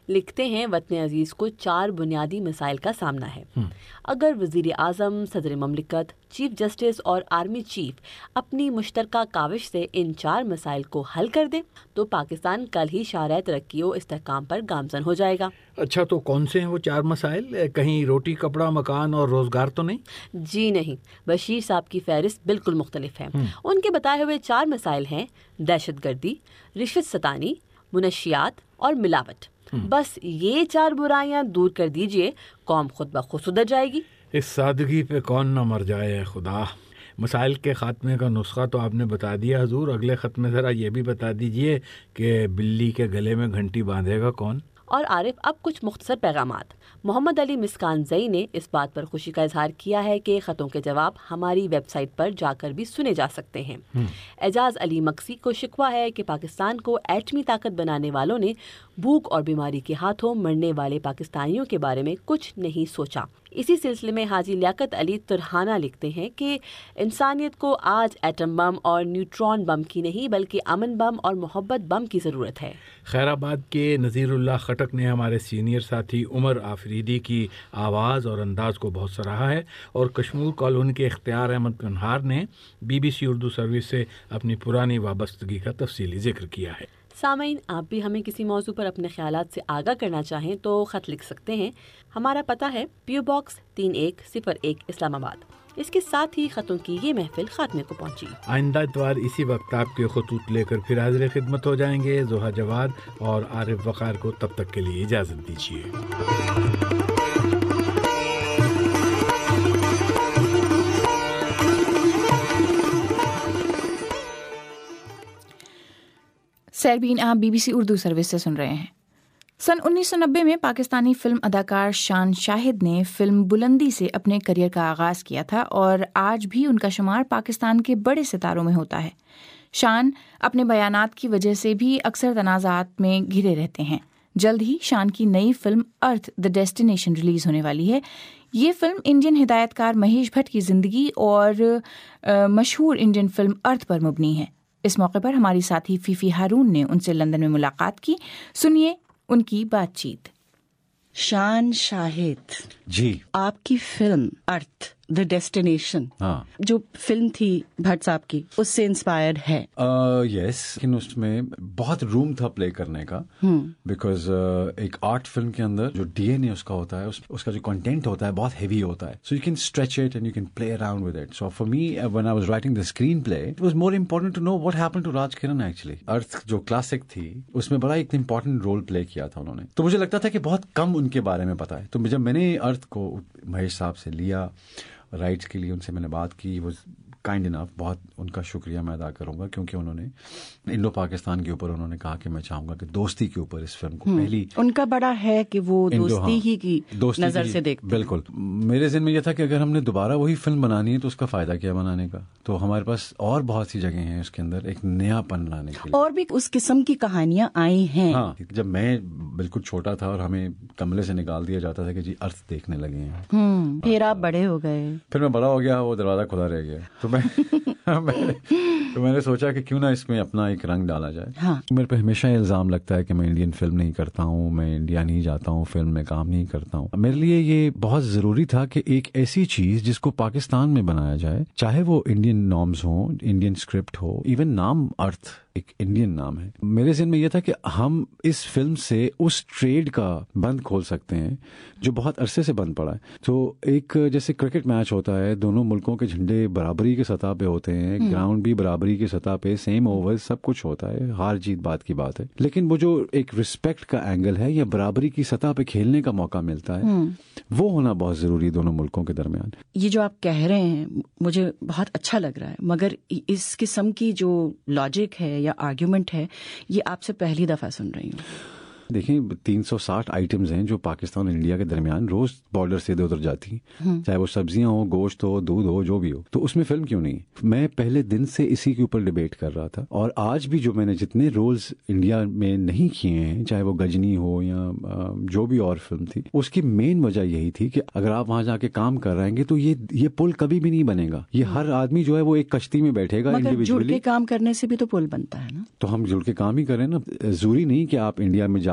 لکھتے ہیں وطن عزیز کو چار بنیادی مسائل کا سامنا ہے. اگر وزیر اعظم، صدر مملکت، چیف جسٹس اور آرمی چیف اپنی مشترکہ کاوش سے ان چار مسائل کو حل کر دیں تو پاکستان کل ہی شاہراہ ترقی و استحکام پر گامزن ہو جائے گا. اچھا، تو کون سے ہیں وہ چار مسائل؟ کہیں روٹی، کپڑا، مکان اور روزگار تو نہیں؟ جی نہیں، بشیر صاحب کی فہرست بالکل مختلف ہے. ان کے بتائے ہوئے چار مسائل ہیں دہشت گردی، رشوت ستانی، منشیات اور ملاوٹ. بس یہ چار برائیاں دور کر دیجئے، قوم خود بخود سدھر جائے گی. اس سادگی پہ کون نہ مر جائے خدا. مسائل کے خاتمے کا نسخہ تو آپ نے بتا دیا حضور. اگلے خط میں ذرا یہ بھی بتا دیجئے کہ بلی کے گلے میں گھنٹی باندھے گا کون؟ اور عارف، اب کچھ مختصر پیغامات. محمد علی مسکان زئی نے اس بات پر خوشی کا اظہار کیا ہے کہ خطوں کے جواب ہماری ویب سائٹ پر جا کر بھی سنے جا سکتے ہیں. اعجاز علی مکسی کو شکوہ ہے کہ پاکستان کو ایٹمی طاقت بنانے والوں نے بھوک اور بیماری کے ہاتھوں مرنے والے پاکستانیوں کے بارے میں کچھ نہیں سوچا. اسی سلسلے میں حاجی لیاقت علی ترہانہ لکھتے ہیں کہ انسانیت کو آج ایٹم بم اور نیوٹرون بم کی نہیں بلکہ امن بم اور محبت بم کی ضرورت ہے. خیر آباد کے نذیر اللہ خٹک نے ہمارے سینئر ساتھی عمر آفریدی کی آواز اور انداز کو بہت سراہا ہے، اور کشمور کالونی کے اختیار احمد کنہار نے B B C Urdu service سے اپنی پرانی وابستگی کا تفصیلی ذکر کیا ہے. سامعین، آپ بھی ہمیں کسی موضوع پر اپنے خیالات سے آگاہ کرنا چاہیں تو خط لکھ سکتے ہیں. ہمارا پتہ ہے پیو باکس تین ایک صفر ایک اسلام آباد. اس کے ساتھ ہی خطوں کی یہ محفل خاتمے کو پہنچی. آئندہ اتوار اسی وقت آپ کے خطوط لے کر پھر حاضر خدمت ہو جائیں گے. زہا جواد اور عارف وقار کو تب تک کے لیے اجازت دیجیے. سیربین، آپ B B C Urdu service سے سن رہے ہیں. سن انیس سو نبے میں پاکستانی فلم اداکار شان شاہد نے فلم بلندی سے اپنے کریئر کا آغاز کیا تھا اور آج بھی ان کا شمار پاکستان کے بڑے ستاروں میں ہوتا ہے. شان اپنے بیانات کی وجہ سے بھی اکثر تنازعات میں گھرے رہتے ہیں. جلد ہی شان کی نئی film Arth the destination release ہونے والی ہے. یہ فلم انڈین ہدایت کار مہیش بھٹ کی زندگی اور مشہور انڈین فلم ارتھ پر مبنی ہے. اس موقع پر ہماری ساتھی فیفی ہارون نے ان سے لندن میں ملاقات کی. سنیے ان کی بات چیت. شان شاہد جی، آپ کی فلم ارتھ دی ڈیسٹینیشن ہاں جو فلم تھی بھٹ صاحب کی، اس سے انسپائرڈ ہے؟ یس، لیکن اس میں بہت روم تھا پلے کرنے کا، بیکاز ایک آرٹ فلم کے اندر جو ڈی این اے اس کا ہوتا ہے، اس کا جو کنٹینٹ ہوتا ہے بہت ہیوی ہوتا ہے. So you can stretch it and you can play around with it. So for me when I was writing the screenplay it was more important to know what happen to Raj Kiran. Actually ارتھ جو کلاسک تھی اس میں بڑا ایک امپورٹنٹ رول پلے کیا تھا انہوں نے، تو مجھے لگتا تھا کہ بہت کم ان کے بارے میں پتا ہے. تو جب میں نے ارتھ کو مہیش صاحب سے لیا رائٹس کے لیے، ان سے میں نے بات کی، وہ کائنڈ انف، بہت ان کا شکریہ میں ادا کروں گا، کیونکہ انہوں نے انڈو پاکستان کے اوپر انہوں نے کہا کہ میں چاہوں گا کہ دوستی کے اوپر اس فلم کو پہلی ان کا بڑا ہے کہ وہ دوستی ہی کی نظر سے دیکھتے. بالکل، میرے ذہن میں یہ تھا کہ اگر ہم نے دوبارہ وہی فلم بنانی ہے تو اس کا فائدہ کیا بنانے کا. تو ہمارے پاس اور بہت سی جگہیں ہیں اس کے اندر ایک نیا پن لانے کے لیے، اور بھی اس قسم کی کہانیاں آئی ہیں. ہاں، جب میں بالکل چھوٹا تھا اور ہمیں کمرے سے نکال دیا جاتا تھا کہ جی ارتھ دیکھنے لگے ہیں، پھر آپ بڑے ہو گئے، پھر میں بڑا ہو گیا، وہ دروازہ کھلا رہ گیا. تو میں تو میں نے سوچا کہ کیوں نہ اس میں اپنا ایک رنگ ڈالا جائے. ہاں. میرے پہ ہمیشہ الزام لگتا ہے کہ میں انڈین فلم نہیں کرتا ہوں، میں انڈیا نہیں جاتا ہوں، فلم میں کام نہیں کرتا ہوں. میرے لیے یہ بہت ضروری تھا کہ ایک ایسی چیز جس کو پاکستان میں بنایا جائے، چاہے وہ انڈین نارمز ہوں، انڈین اسکرپٹ ہو، ایون نام ارتھ ایک انڈین نام ہے. میرے ذہن میں یہ تھا کہ ہم اس فلم سے اس ٹریڈ کا بند کھول سکتے ہیں جو بہت عرصے سے بند پڑا ہے. تو ایک جیسے کرکٹ میچ ہوتا ہے، دونوں ملکوں کے جھنڈے برابری کے سطح پہ ہوتے ہیں، گراؤنڈ بھی برابری کی سطح پہ، سیم اوور، سب کچھ ہوتا ہے، ہار جیت بات کی بات ہے، لیکن وہ جو ایک رسپیکٹ کا اینگل ہے یا برابری کی سطح پہ کھیلنے کا موقع ملتا ہے، وہ ہونا بہت ضروری دونوں ملکوں کے درمیان. یہ جو آپ کہہ رہے ہیں مجھے بہت اچھا لگ رہا ہے، مگر اس قسم کی جو لاجک ہے یا آرگیومنٹ ہے یہ آپ سے پہلی دفعہ سن رہی ہوں. دیکھیں، تین سو ساٹھ آئٹمز ہیں جو پاکستان اور انڈیا کے درمیان روز بارڈر سے ادھر ادھر جاتی ہیں، چاہے وہ سبزیاں ہوں، گوشت ہو، دودھ ہو، جو بھی ہو. تو اس میں فلم کیوں نہیں؟ میں پہلے دن سے اسی کے اوپر ڈیبیٹ کر رہا تھا، اور آج بھی جو میں نے جتنے رولز انڈیا میں نہیں کیے ہیں، چاہے وہ گجنی ہو یا جو بھی اور فلم تھی، اس کی مین وجہ یہی تھی کہ اگر آپ وہاں جا کے کام کر رہے ہیں تو یہ یہ پل کبھی بھی نہیں بنے گا. یہ ہر آدمی جو ہے وہ ایک کشتی میں بیٹھے گا انڈیویجولی. جڑ کے کام کرنے سے بھی تو پل بنتا ہے نا. تو ہم جڑ کے کام ہی کریں نا. ضروری نہیں کہ آپ انڈیا میں جا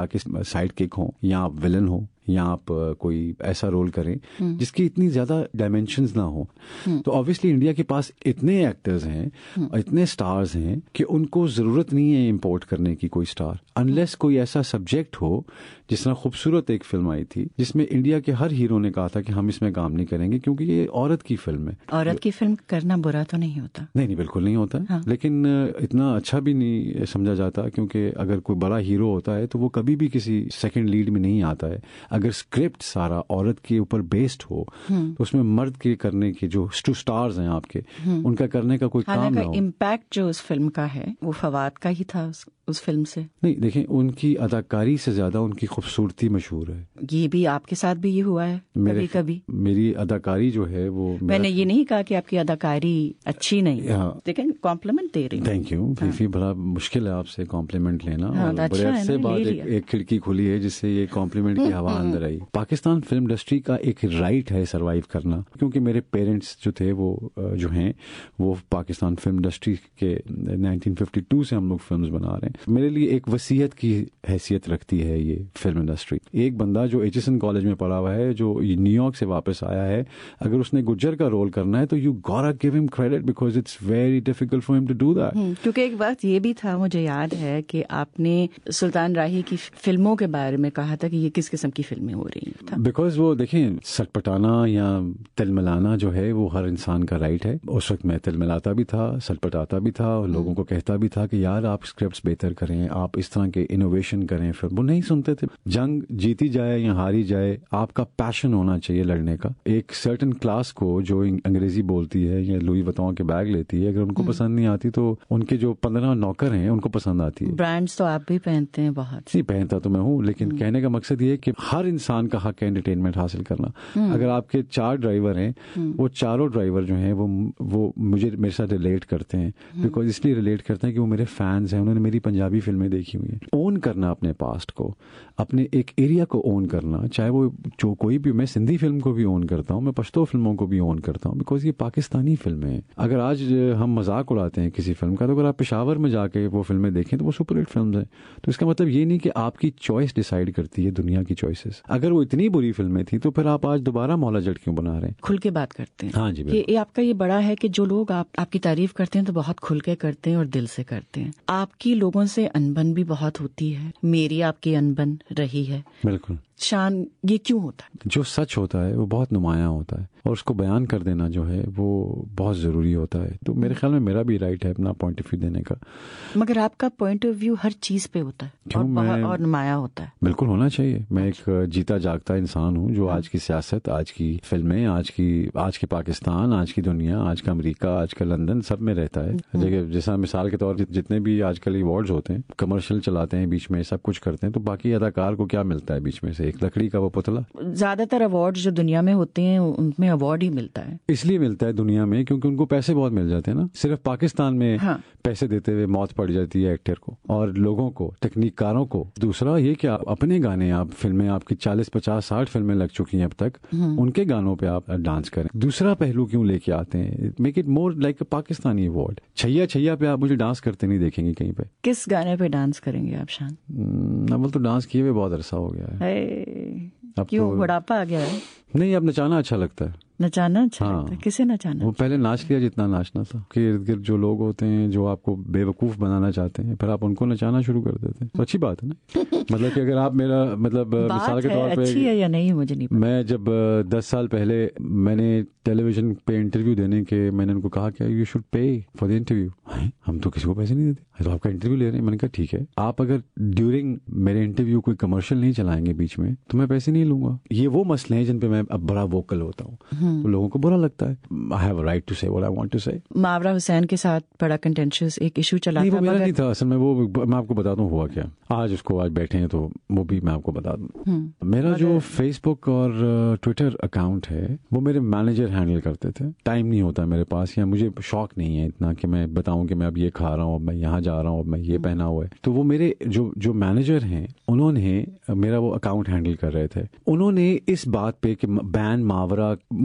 جا کے سائڈ کک ہوں یا آپ ولن ہو یا آپ کوئی ایسا رول کریں جس کی اتنی زیادہ ڈائمینشنز نہ ہوں. تو آبویسلی انڈیا کے پاس اتنے ایکٹرز ہیں, اتنے سٹارز ہیں کہ ان کو ضرورت نہیں ہے امپورٹ کرنے کی کوئی سٹار, انلیس کوئی ایسا سبجیکٹ ہو. جس طرح خوبصورت ایک فلم آئی تھی جس میں انڈیا کے ہر ہیرو نے کہا تھا کہ ہم اس میں کام نہیں کریں گے کیونکہ یہ عورت کی فلم ہے. عورت کی فلم کرنا برا تو نہیں ہوتا. نہیں نہیں بالکل نہیں ہوتا, ہاں. لیکن اتنا اچھا بھی نہیں سمجھا جاتا کیونکہ اگر کوئی بڑا ہیرو ہوتا ہے تو وہ کبھی بھی کسی سیکنڈ لیڈ میں نہیں آتا ہے. اگر اسکرپٹ سارا عورت کے اوپر بیسڈ ہو تو اس میں مرد کے کرنے کے جو سٹارز ہیں آپ کے ان کا کرنے کا کوئی کام نہ ہو. امپیکٹ جو اس فلم کا ہے وہ فواد کا ہی تھا اس فلم سے. نہیں دیکھیں, ان کی اداکاری سے زیادہ ان کی خوبصورتی مشہور ہے. یہ بھی آپ کے ساتھ بھی یہ ہوا ہے کبھی کبھی. میری اداکاری جو ہے وہ, میں نے یہ نہیں کہا کہ آپ کی اداکاری اچھی نہیں, لیکن کمپلیمنٹ دے رہی ہوں. Thank you. فیفی بڑا مشکل ہے آپ سے کمپلیمنٹ لینا, بڑے عرصے بعد ایک کھڑکی کھلی ہے جس سے یہ کمپلیمنٹ کی ہوا اندر آئی. پاکستان فلم انڈسٹری کا ایک رائٹ ہے سروائیو کرنا, کیونکہ میرے پیرنٹس جو تھے وہ جو ہیں وہ پاکستان فلم انڈسٹری کے نائنٹین ففٹی ٹو سے ہم لوگ فلمز بنا رہے ہیں. میرے لیے ایک وصیت کی حیثیت رکھتی ہے یہ فلم انڈسٹری. ایک بندہ جو ایچ ایس این کالج میں پڑھا ہوا ہے, جو نیو یارک سے واپس آیا ہے, اگر اس نے گجر کا رول کرنا ہے تو you gotta give him credit because it's very difficult for him to do that. کیونکہ ایک بات یہ بھی تھا, مجھے یاد ہے کہ آپ نے سلطان راہی کی فلموں کے بارے میں کہا تھا کہ یہ کس قسم کی فلمیں ہو رہی ہیں. بیکاز وہ دیکھیں, سٹ پٹانا یا تل ملانا جو ہے وہ ہر انسان کا رائٹ ہے. اس وقت میں تل ملاتا بھی تھا, سٹ پٹاتا بھی تھا, اور لوگوں کو کہتا بھی تھا کہ یار آپ اسکرپٹس بہتر کریں, آپ اس طرح کے انوویشن کریں. پھر وہ نہیں سنتے تھے. جنگ جیتی جائے یا ہاری جائے, آپ کا پیشن ہونا چاہیے لڑنے کا. ایک سرٹن کلاس کو جو انگریزی بولتی ہے یا لوئی وتون کے بیگ لیتی ہے, اگر ان کو پسند نہیں آتی تو ان کے جو پندرہ نوکر ہیں ان کو پسند آتی ہے. برانڈز تو آپ بھی پہنتے ہیں بہت. نہیں پہنتا تو میں ہوں, لیکن کہنے کا مقصد یہ ہے کہ ہر انسان کا حق ہے انٹرٹینمنٹ حاصل کرنا. اگر آپ کے چار ڈرائیور ہیں, وہ چاروں ڈرائیور جو ہیں وہ وہ مجھے میرے ساتھ ریلیٹ کرتے ہیں. بیکاز اس لیے ریلیٹ کرتے ہیں کہ وہ میرے فینس ہیں, انہوں نے میری پنجابی فلمیں دیکھی ہوئی ہیں. اون کرنا اپنے پاسٹ کو, اپنے ایک ایریا کو اون کرنا, چاہے وہ جو کوئی بھی, میں سندھی فلم کو بھی اون کرتا ہوں, میں پشتو فلموں کو بھی اون کرتا ہوں, بیکاز یہ پاکستانی فلمیں ہیں. اگر آج ہم مذاق اڑاتے ہیں کسی فلم کا, تو اگر آپ پشاور میں جا کے وہ فلمیں دیکھیں تو وہ سپر ہٹ فلمز ہیں. تو اس کا مطلب یہ نہیں کہ آپ کی چوائس ڈیسائیڈ کرتی ہے دنیا کی چوائسز. اگر وہ اتنی بری فلمیں تھیں تو پھر آپ آج دوبارہ مولا جٹ کیوں بنا رہے ہیں؟ کھل کے بات کرتے ہیں. ہاں جی, یہ آپ کا یہ بڑا ہے کہ جو لوگ آپ آپ کی تعریف کرتے ہیں تو بہت کھل کے کرتے ہیں اور دل سے کرتے ہیں. آپ کی لوگوں سے انبن بھی بہت ہوتی ہے, میری آپ کی انبن رہی ہے. بالکل. شان, یہ کیوں ہوتا ہے؟ جو سچ ہوتا ہے وہ بہت نمایاں ہوتا ہے, اور اس کو بیان کر دینا جو ہے وہ بہت ضروری ہوتا ہے. تو میرے خیال میں میرا بھی رائٹ ہے اپنا پوائنٹ آف ویو دینے کا. مگر آپ کا پوائنٹ آف ویو ہر چیز پہ ہوتا ہے اور, میں... اور نمایاں ہوتا ہے. بالکل ہونا چاہیے. میں ایک جیتا جاگتا انسان ہوں جو آج کی سیاست, آج کی فلمیں, آج کی آج کے پاکستان, آج کی دنیا, آج کا امریکہ, آج کا لندن, سب میں رہتا ہے. جیسا مثال کے طور پر جتنے بھی آج کل ایوارڈز ہوتے ہیں, کمرشل چلاتے ہیں بیچ میں, سب کچھ کرتے ہیں, تو باقی اداکار کو کیا ملتا ہے بیچ میں سے؟ ایک لکڑی کا وہ پتلا. زیادہ تر ایوارڈ جو دنیا میں ہوتے ہیں ان میں ایوارڈ ہی ملتا ہے. اس لیے ملتا ہے دنیا میں کیونکہ ان کو پیسے بہت مل جاتے ہیں نا. صرف پاکستان میں ہاں. پیسے دیتے ہوئے موت پڑ جاتی ہے ایکٹر کو اور لوگوں کو, تکنیک کاروں کو. دوسرا یہ کہ آپ اپنے گانے, آپ فلمیں, آپ کی چالیس پچاس ساٹھ فلمیں لگ چکی ہیں اب تک, ان کے گانوں پہ آپ ڈانس کریں. دوسرا پہلو کیوں لے کے آتے ہیں؟ Make it more like a Pakistani award. Chaiyya Chaiyya پہ آپ مجھے ڈانس کرتے نہیں دیکھیں گے کہیں پہ. کس گانے پہ ڈانس کریں گے آپ شان؟ اول تو ڈانس کیے ہوئے بہت عرصہ ہو گیا ہے. اب کیوں بڑھاپا آ گیا ہے؟ نہیں, اب نچانا اچھا لگتا ہے. نچانا اچھا لگتا ہے. کسے نچانا؟ وہ پہلے ناچ لیا جتنا ناچنا تھا. کہ ارد گرد جو لوگ ہوتے ہیں جو آپ کو بے وقوف بنانا چاہتے ہیں, پھر آپ ان کو نچانا شروع کر دیتے ہیں. تو اچھی بات ہے نا. مطلب کہ اگر آپ میرا مطلب مثال کے طور پہ, اچھی ہے یا نہیں مجھے نہیں پتا. میں جب دس سال پہلے میں نے ٹیلی ویژن پہ انٹرویو دینے کے, میں نے ان کو کہا کہ you should pay for the interview. ہم تو کسی کو پیسے نہیں دیتے, تو آپ کا انٹرویو لے رہے ہیں. میں نے کہا ٹھیک ہے, آپ اگر ڈیورنگ میرے انٹرویو کوئی کمرشل نہیں چلائیں گے بیچ میں تو میں پیسے نہیں لوں گا. یہ وہ مسئلے ہیں جن پہ میں اب بڑا ووکل ہوتا ہوں, تو لوگوں کو برا لگتا ہے. I have a right to say what I want to say. ماورا حسین کے ساتھ بڑا کنٹینشیس ایک ایشو چلا تھا. نہیں, وہ میرا نہیں تھا اصل میں. وہ میں آپ کو بتا دوں ہوا کیا. آج اس کو آج بیٹھے ہیں تو وہ بھی میں آپ کو بتا دوں. میرا جو فیس بک اور ٹویٹر اکاؤنٹ ہے وہ میرے مینیجر ہینڈل کرتے تھے. ٹائم نہیں ہوتا میرے پاس, یا مجھے شوق نہیں ہے اتنا کہ میں بتاؤں کہ میں اب یہ کھا رہا ہوں, اب میں یہاں جا رہا ہوں, اب میں یہ پہنا ہوا ہے. تو وہ میرے جو جو مینیجر ہیں انہوں نے میرا وہ اکاؤنٹ ہینڈل کر رہے تھے. انہوں نے اس بات پہ کہ بین ماورا مجھے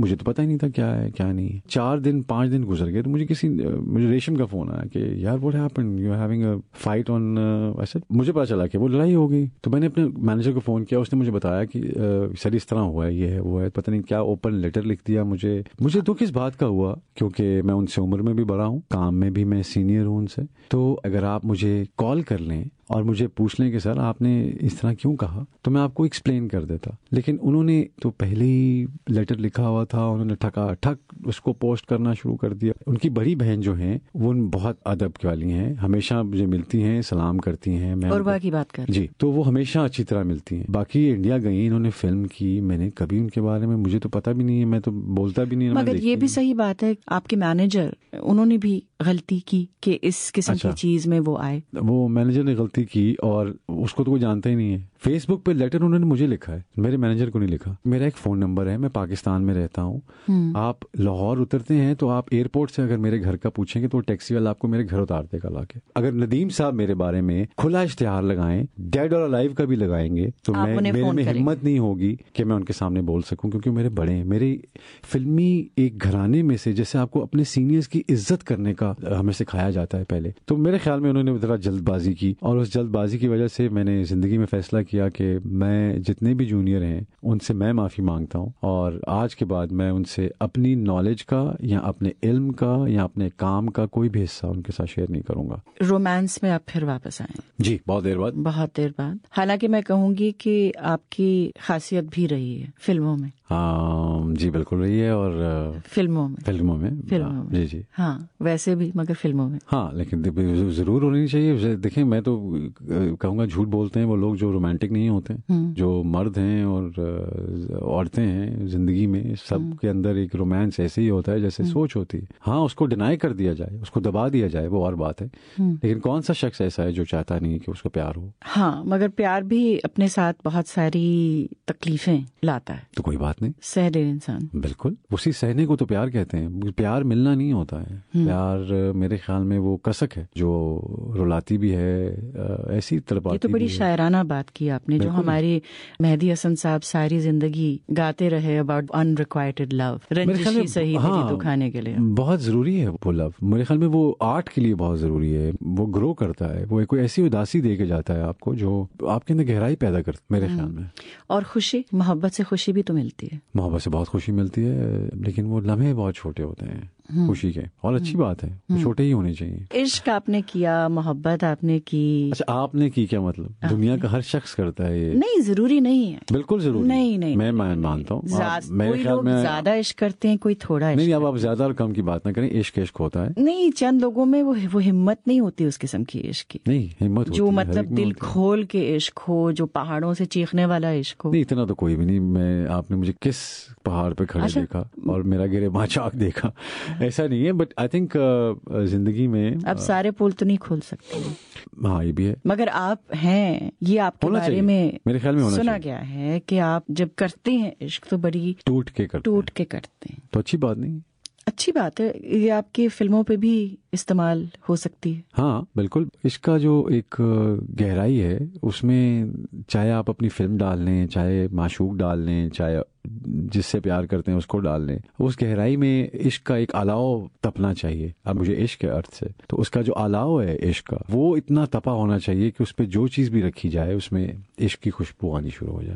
مجھے تو پتہ ہی نہیں تھا کیا ہے کیا نہیں ہے. چار دن پانچ دن گزر گئے تو مجھے کسی مجھے ریشم کا فون آیا کہ یار what happened you are having a fight on ایسے. مجھے پتا چلا کہ وہ لڑائی ہو گئی. تو میں نے اپنے مینیجر کو فون کیا, اس نے مجھے بتایا کہ سر اس طرح ہوا ہے, یہ ہے وہ ہے, پتہ نہیں کیا اوپن لیٹر لکھ دیا مجھے. مجھے دکھ اس بات کا ہوا کیونکہ میں ان سے عمر میں بھی بڑا ہوں, کام میں بھی میں سینئر ہوں ان سے. تو اگر آپ مجھے کال کر لیں اور مجھے پوچھ لیں کہ سر آپ نے اس طرح کیوں کہا تو میں آپ کو ایکسپلین کر دیتا. لیکن انہوں نے تو پہلے ہی لیٹر لکھا ہوا تھا, انہوں نے ٹھکا ٹھک اس کو پوسٹ کرنا شروع کر دیا. ان کی بڑی بہن جو ہیں وہ بہت ادب والی ہیں, ہمیشہ مجھے ملتی ہیں, سلام کرتی ہیں. میں عروا کی بات کر جی, تو وہ ہمیشہ اچھی طرح ملتی ہیں. باقی انڈیا گئی, انہوں نے فلم کی, میں نے کبھی ان کے بارے میں مجھے تو پتا بھی نہیں ہے, میں تو بولتا بھی نہیں. مگر یہ بھی صحیح بات ہے آپ کے مینیجر انہوں نے بھی غلطی کی کہ اس قسم کی چیز میں وہ آئے. وہ مینیجر نے غلطی کی اور اس کو تو کوئی جانتا ہی نہیں ہے. فیس بک پہ لیٹر انہوں نے مجھے لکھا ہے, میرے مینیجر کو نہیں لکھا. میرا ایک فون نمبر ہے, میں پاکستان میں رہتا ہوں. آپ لاہور اترتے ہیں تو آپ ایئرپورٹ سے اگر میرے گھر کا پوچھیں گے تو ٹیکسی والا آپ کو میرے گھر اتار دے گا لا کے. اگر ندیم صاحب میرے بارے میں کھلا اشتہار لگائیں, ڈیڈ اور الائیو کا بھی لگائیں گے, تو میں میرے میں ہمت نہیں ہوگی کہ میں ان کے سامنے بول سکوں, کیونکہ میرے بڑے ہیں. میرے فلمی ایک گھرانے میں سے جیسے آپ کو اپنے سینئرز کی عزت کرنے کا ہمیں سکھایا جاتا ہے پہلے, تو میرے خیال میں انہوں نے ذرا جلد بازی کی, اور اس جلد بازی کی وجہ سے میں نے زندگی میں فیصلہ کیا کہ میں جتنے بھی جونیئر ہیں ان سے میں معافی مانگتا ہوں, اور آج کے بعد میں ان سے اپنی نالج کا یا اپنے علم کا یا اپنے کام کا کوئی بھی حصہ ان کے ساتھ شیئر نہیں کروں گا. رومانس میں آپ پھر واپس آئیں؟ جی, بہت دیر بعد. بہت دیر بعد. حالانکہ میں کہوں گی کہ آپ کی خاصیت بھی رہی ہے فلموں میں. ہاں جی بالکل رہی ہے, اور فلموں میں فلموں میں فلموں میں جی جی ہاں ویسے بھی, مگر فلموں میں ہاں, لیکن ضرور ہونی چاہیے. دیکھیں میں تو کہوں گا جھوٹ بولتے ہیں وہ لوگ جو رومانٹک نہیں ہوتے, جو مرد ہیں اور عورتیں ہیں زندگی میں, سب کے اندر ایک رومانس ایسے ہی ہوتا ہے جیسے سوچ ہوتی ہے. ہاں اس کو ڈینائی کر دیا جائے, اس کو دبا دیا جائے, وہ اور بات ہے, لیکن کون سا شخص ایسا ہے جو چاہتا نہیں کہ اس کو پیار ہو. ہاں مگر پیار بھی اپنے ساتھ بہت ساری تکلیفیں لاتا ہے. تو کوئی بات نہیں, سہ دے انسان. بالکل, اسی سہنے کو تو پیار کہتے ہیں. پیار ملنا نہیں ہوتا ہے. پیار میرے خیال میں وہ کسک ہے جو رلاتی بھی ہے, ایسی تڑپاتی. یہ تو بڑی شاعرانہ بات کی آپ نے, جو ہمارے مہدی حسن صاحب ساری زندگی گاتے رہے اباؤٹ انریکوائٹڈ لو. رنجشی صحیح تیری دکھانے کے لیے بہت ضروری ہے وہ لو. میرے خیال میں وہ آرٹ کے لیے بہت ضروری ہے. وہ گرو کرتا ہے, وہ کوئی ایسی اداسی دے کے جاتا ہے آپ کو جو آپ کے اندر گہرائی پیدا کرتا ہے میرے خیال میں. اور خوشی, محبت سے خوشی بھی تو ملتی ہے. محبت سے بہت خوشی ملتی ہے, لیکن وہ لمحے بہت چھوٹے ہوتے ہیں خوشی کے, اور اچھی بات ہے, چھوٹے ہی ہونے چاہیے. عشق آپ نے کیا, محبت آپ نے کی. اچھا آپ نے کی کیا مطلب؟ دنیا کا ہر شخص کرتا ہے یہ. نہیں ضروری نہیں ہے. بالکل ضروری نہیں نہیں میں مانتا ہوں. کوئی لوگ زیادہ عشق کرتے ہیں, کوئی تھوڑا. نہیں اب آپ زیادہ اور کم کی بات نہ کریں, عشق عشق ہوتا ہے. نہیں چند لوگوں میں وہ وہ ہمت نہیں ہوتی اس قسم کی عشق کی. نہیں ہمت جو مطلب دل کھول کے عشق ہو, جو پہاڑوں سے چیخنے والا عشق ہو. نہیں اتنا تو کوئی بھی نہیں. میں آپ نے مجھے کس پہاڑ پہ کھڑے دیکھا اور میرا گرے ماں چاک دیکھا, ایسا نہیں ہے. بٹ آئی تھنک زندگی میں اب سارے پول تو نہیں کھول سکتے. ہاں یہ بھی ہے, مگر آپ ہیں, یہ آپ کے بارے میں میرے خیال میں سنا گیا ہے کہ آپ جب کرتے ہیں عشق تو بڑی ٹوٹ کے کرتے ٹوٹ کے کرتے ہیں. تو اچھی بات نہیں, اچھی بات ہے. یہ آپ کی فلموں پہ بھی استعمال ہو سکتی ہے. ہاں بالکل. اس کا جو ایک گہرائی ہے اس میں, چاہے آپ اپنی فلم ڈال لیں, چاہے معشوق ڈال لیں, چاہے جس سے پیار کرتے ہیں اس کو ڈال لیں, اس گہرائی میں عشق کا ایک الاؤ تپنا چاہیے. اب مجھے عشق کے ارتھ سے, تو اس کا جو الاؤ ہے عشق کا, وہ اتنا تپا ہونا چاہیے کہ اس پہ جو چیز بھی رکھی جائے اس میں عشق کی خوشبو آنی شروع ہو جائے.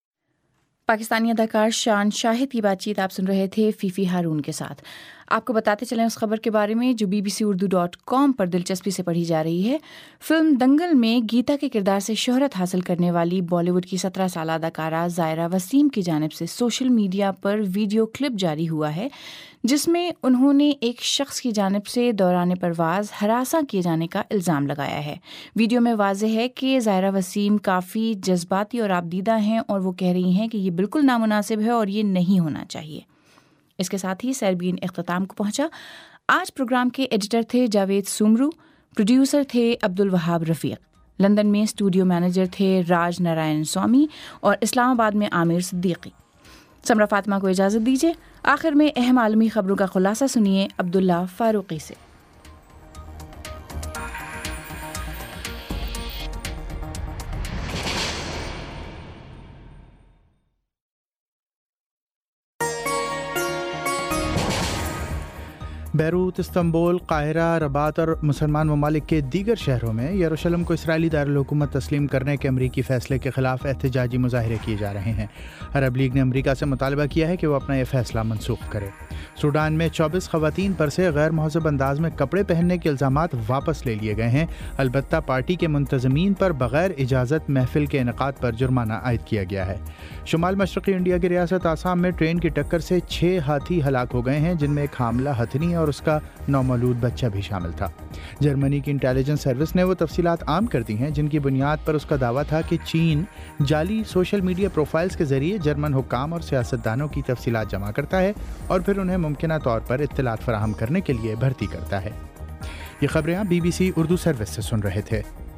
پاکستانی اداکار شان شاہد کی بات چیت آپ سن رہے تھے فیفی ہارون کے ساتھ. آپ کو بتاتے چلیں اس خبر کے بارے میں جو B B C Urdu dot com پر دلچسپی سے پڑھی جا رہی ہے. فلم دنگل میں گیتا کے کردار سے شہرت حاصل کرنے والی بالی ووڈ کی سترہ سالہ اداکارہ زائرہ وسیم کی جانب سے سوشل میڈیا پر ویڈیو کلپ جاری ہوا ہے جس میں انہوں نے ایک شخص کی جانب سے دوران پرواز ہراساں کیے جانے کا الزام لگایا ہے. ویڈیو میں واضح ہے کہ زائرہ وسیم کافی جذباتی اور آبدیدہ ہیں اور وہ کہہ رہی ہیں کہ یہ بالکل نامناسب ہے اور یہ نہیں ہونا چاہیے. اس کے ساتھ ہی سیربین اختتام کو پہنچا. آج پروگرام کے ایڈیٹر تھے جاوید سومرو, پروڈیوسر تھے عبد الوہاب رفیق, لندن میں اسٹوڈیو مینیجر تھے راج نارائن سوامی اور اسلام آباد میں عامر صدیقی. سمرہ فاطمہ کو اجازت دیجیے. آخر میں اہم عالمی خبروں کا خلاصہ سنیے عبداللہ فاروقی سے. بیروت، استنبول، قاہرہ، رباط اور مسلمان ممالک کے دیگر شہروں میں یروشلم کو اسرائیلی دارالحکومت تسلیم کرنے کے امریکی فیصلے کے خلاف احتجاجی مظاہرے کیے جا رہے ہیں۔ عرب لیگ نے امریکہ سے مطالبہ کیا ہے کہ وہ اپنا یہ فیصلہ منسوخ کرے۔ سوڈان میں چوبیس خواتین پر سے غیر مہذب انداز میں کپڑے پہننے کے الزامات واپس لے لیے گئے ہیں، البتہ پارٹی کے منتظمین پر بغیر اجازت محفل کے انعقاد پر جرمانہ عائد کیا گیا ہے۔ شمال مشرقی انڈیا کی ریاست آسام میں ٹرین کی ٹکر سے چھ ہاتھی ہلاک ہو گئے ہیں، جن میں ایک حاملہ ہتھنی اور اس کا نومولود بچہ بھی شامل تھا۔ جرمنی کی انٹیلیجنس سروس نے وہ تفصیلات عام کر دی ہیں جن کی بنیاد پر اس کا دعویٰ تھا کہ چین جعلی سوشل میڈیا پروفائلز کے ذریعے جرمن حکام اور سیاستدانوں کی تفصیلات جمع کرتا ہے اور پھر انہیں ممکنہ طور پر اطلاعات فراہم کرنے کے لیے بھرتی کرتا ہے۔ یہ خبریں آپ B B C Urdu service سے سن رہے تھے۔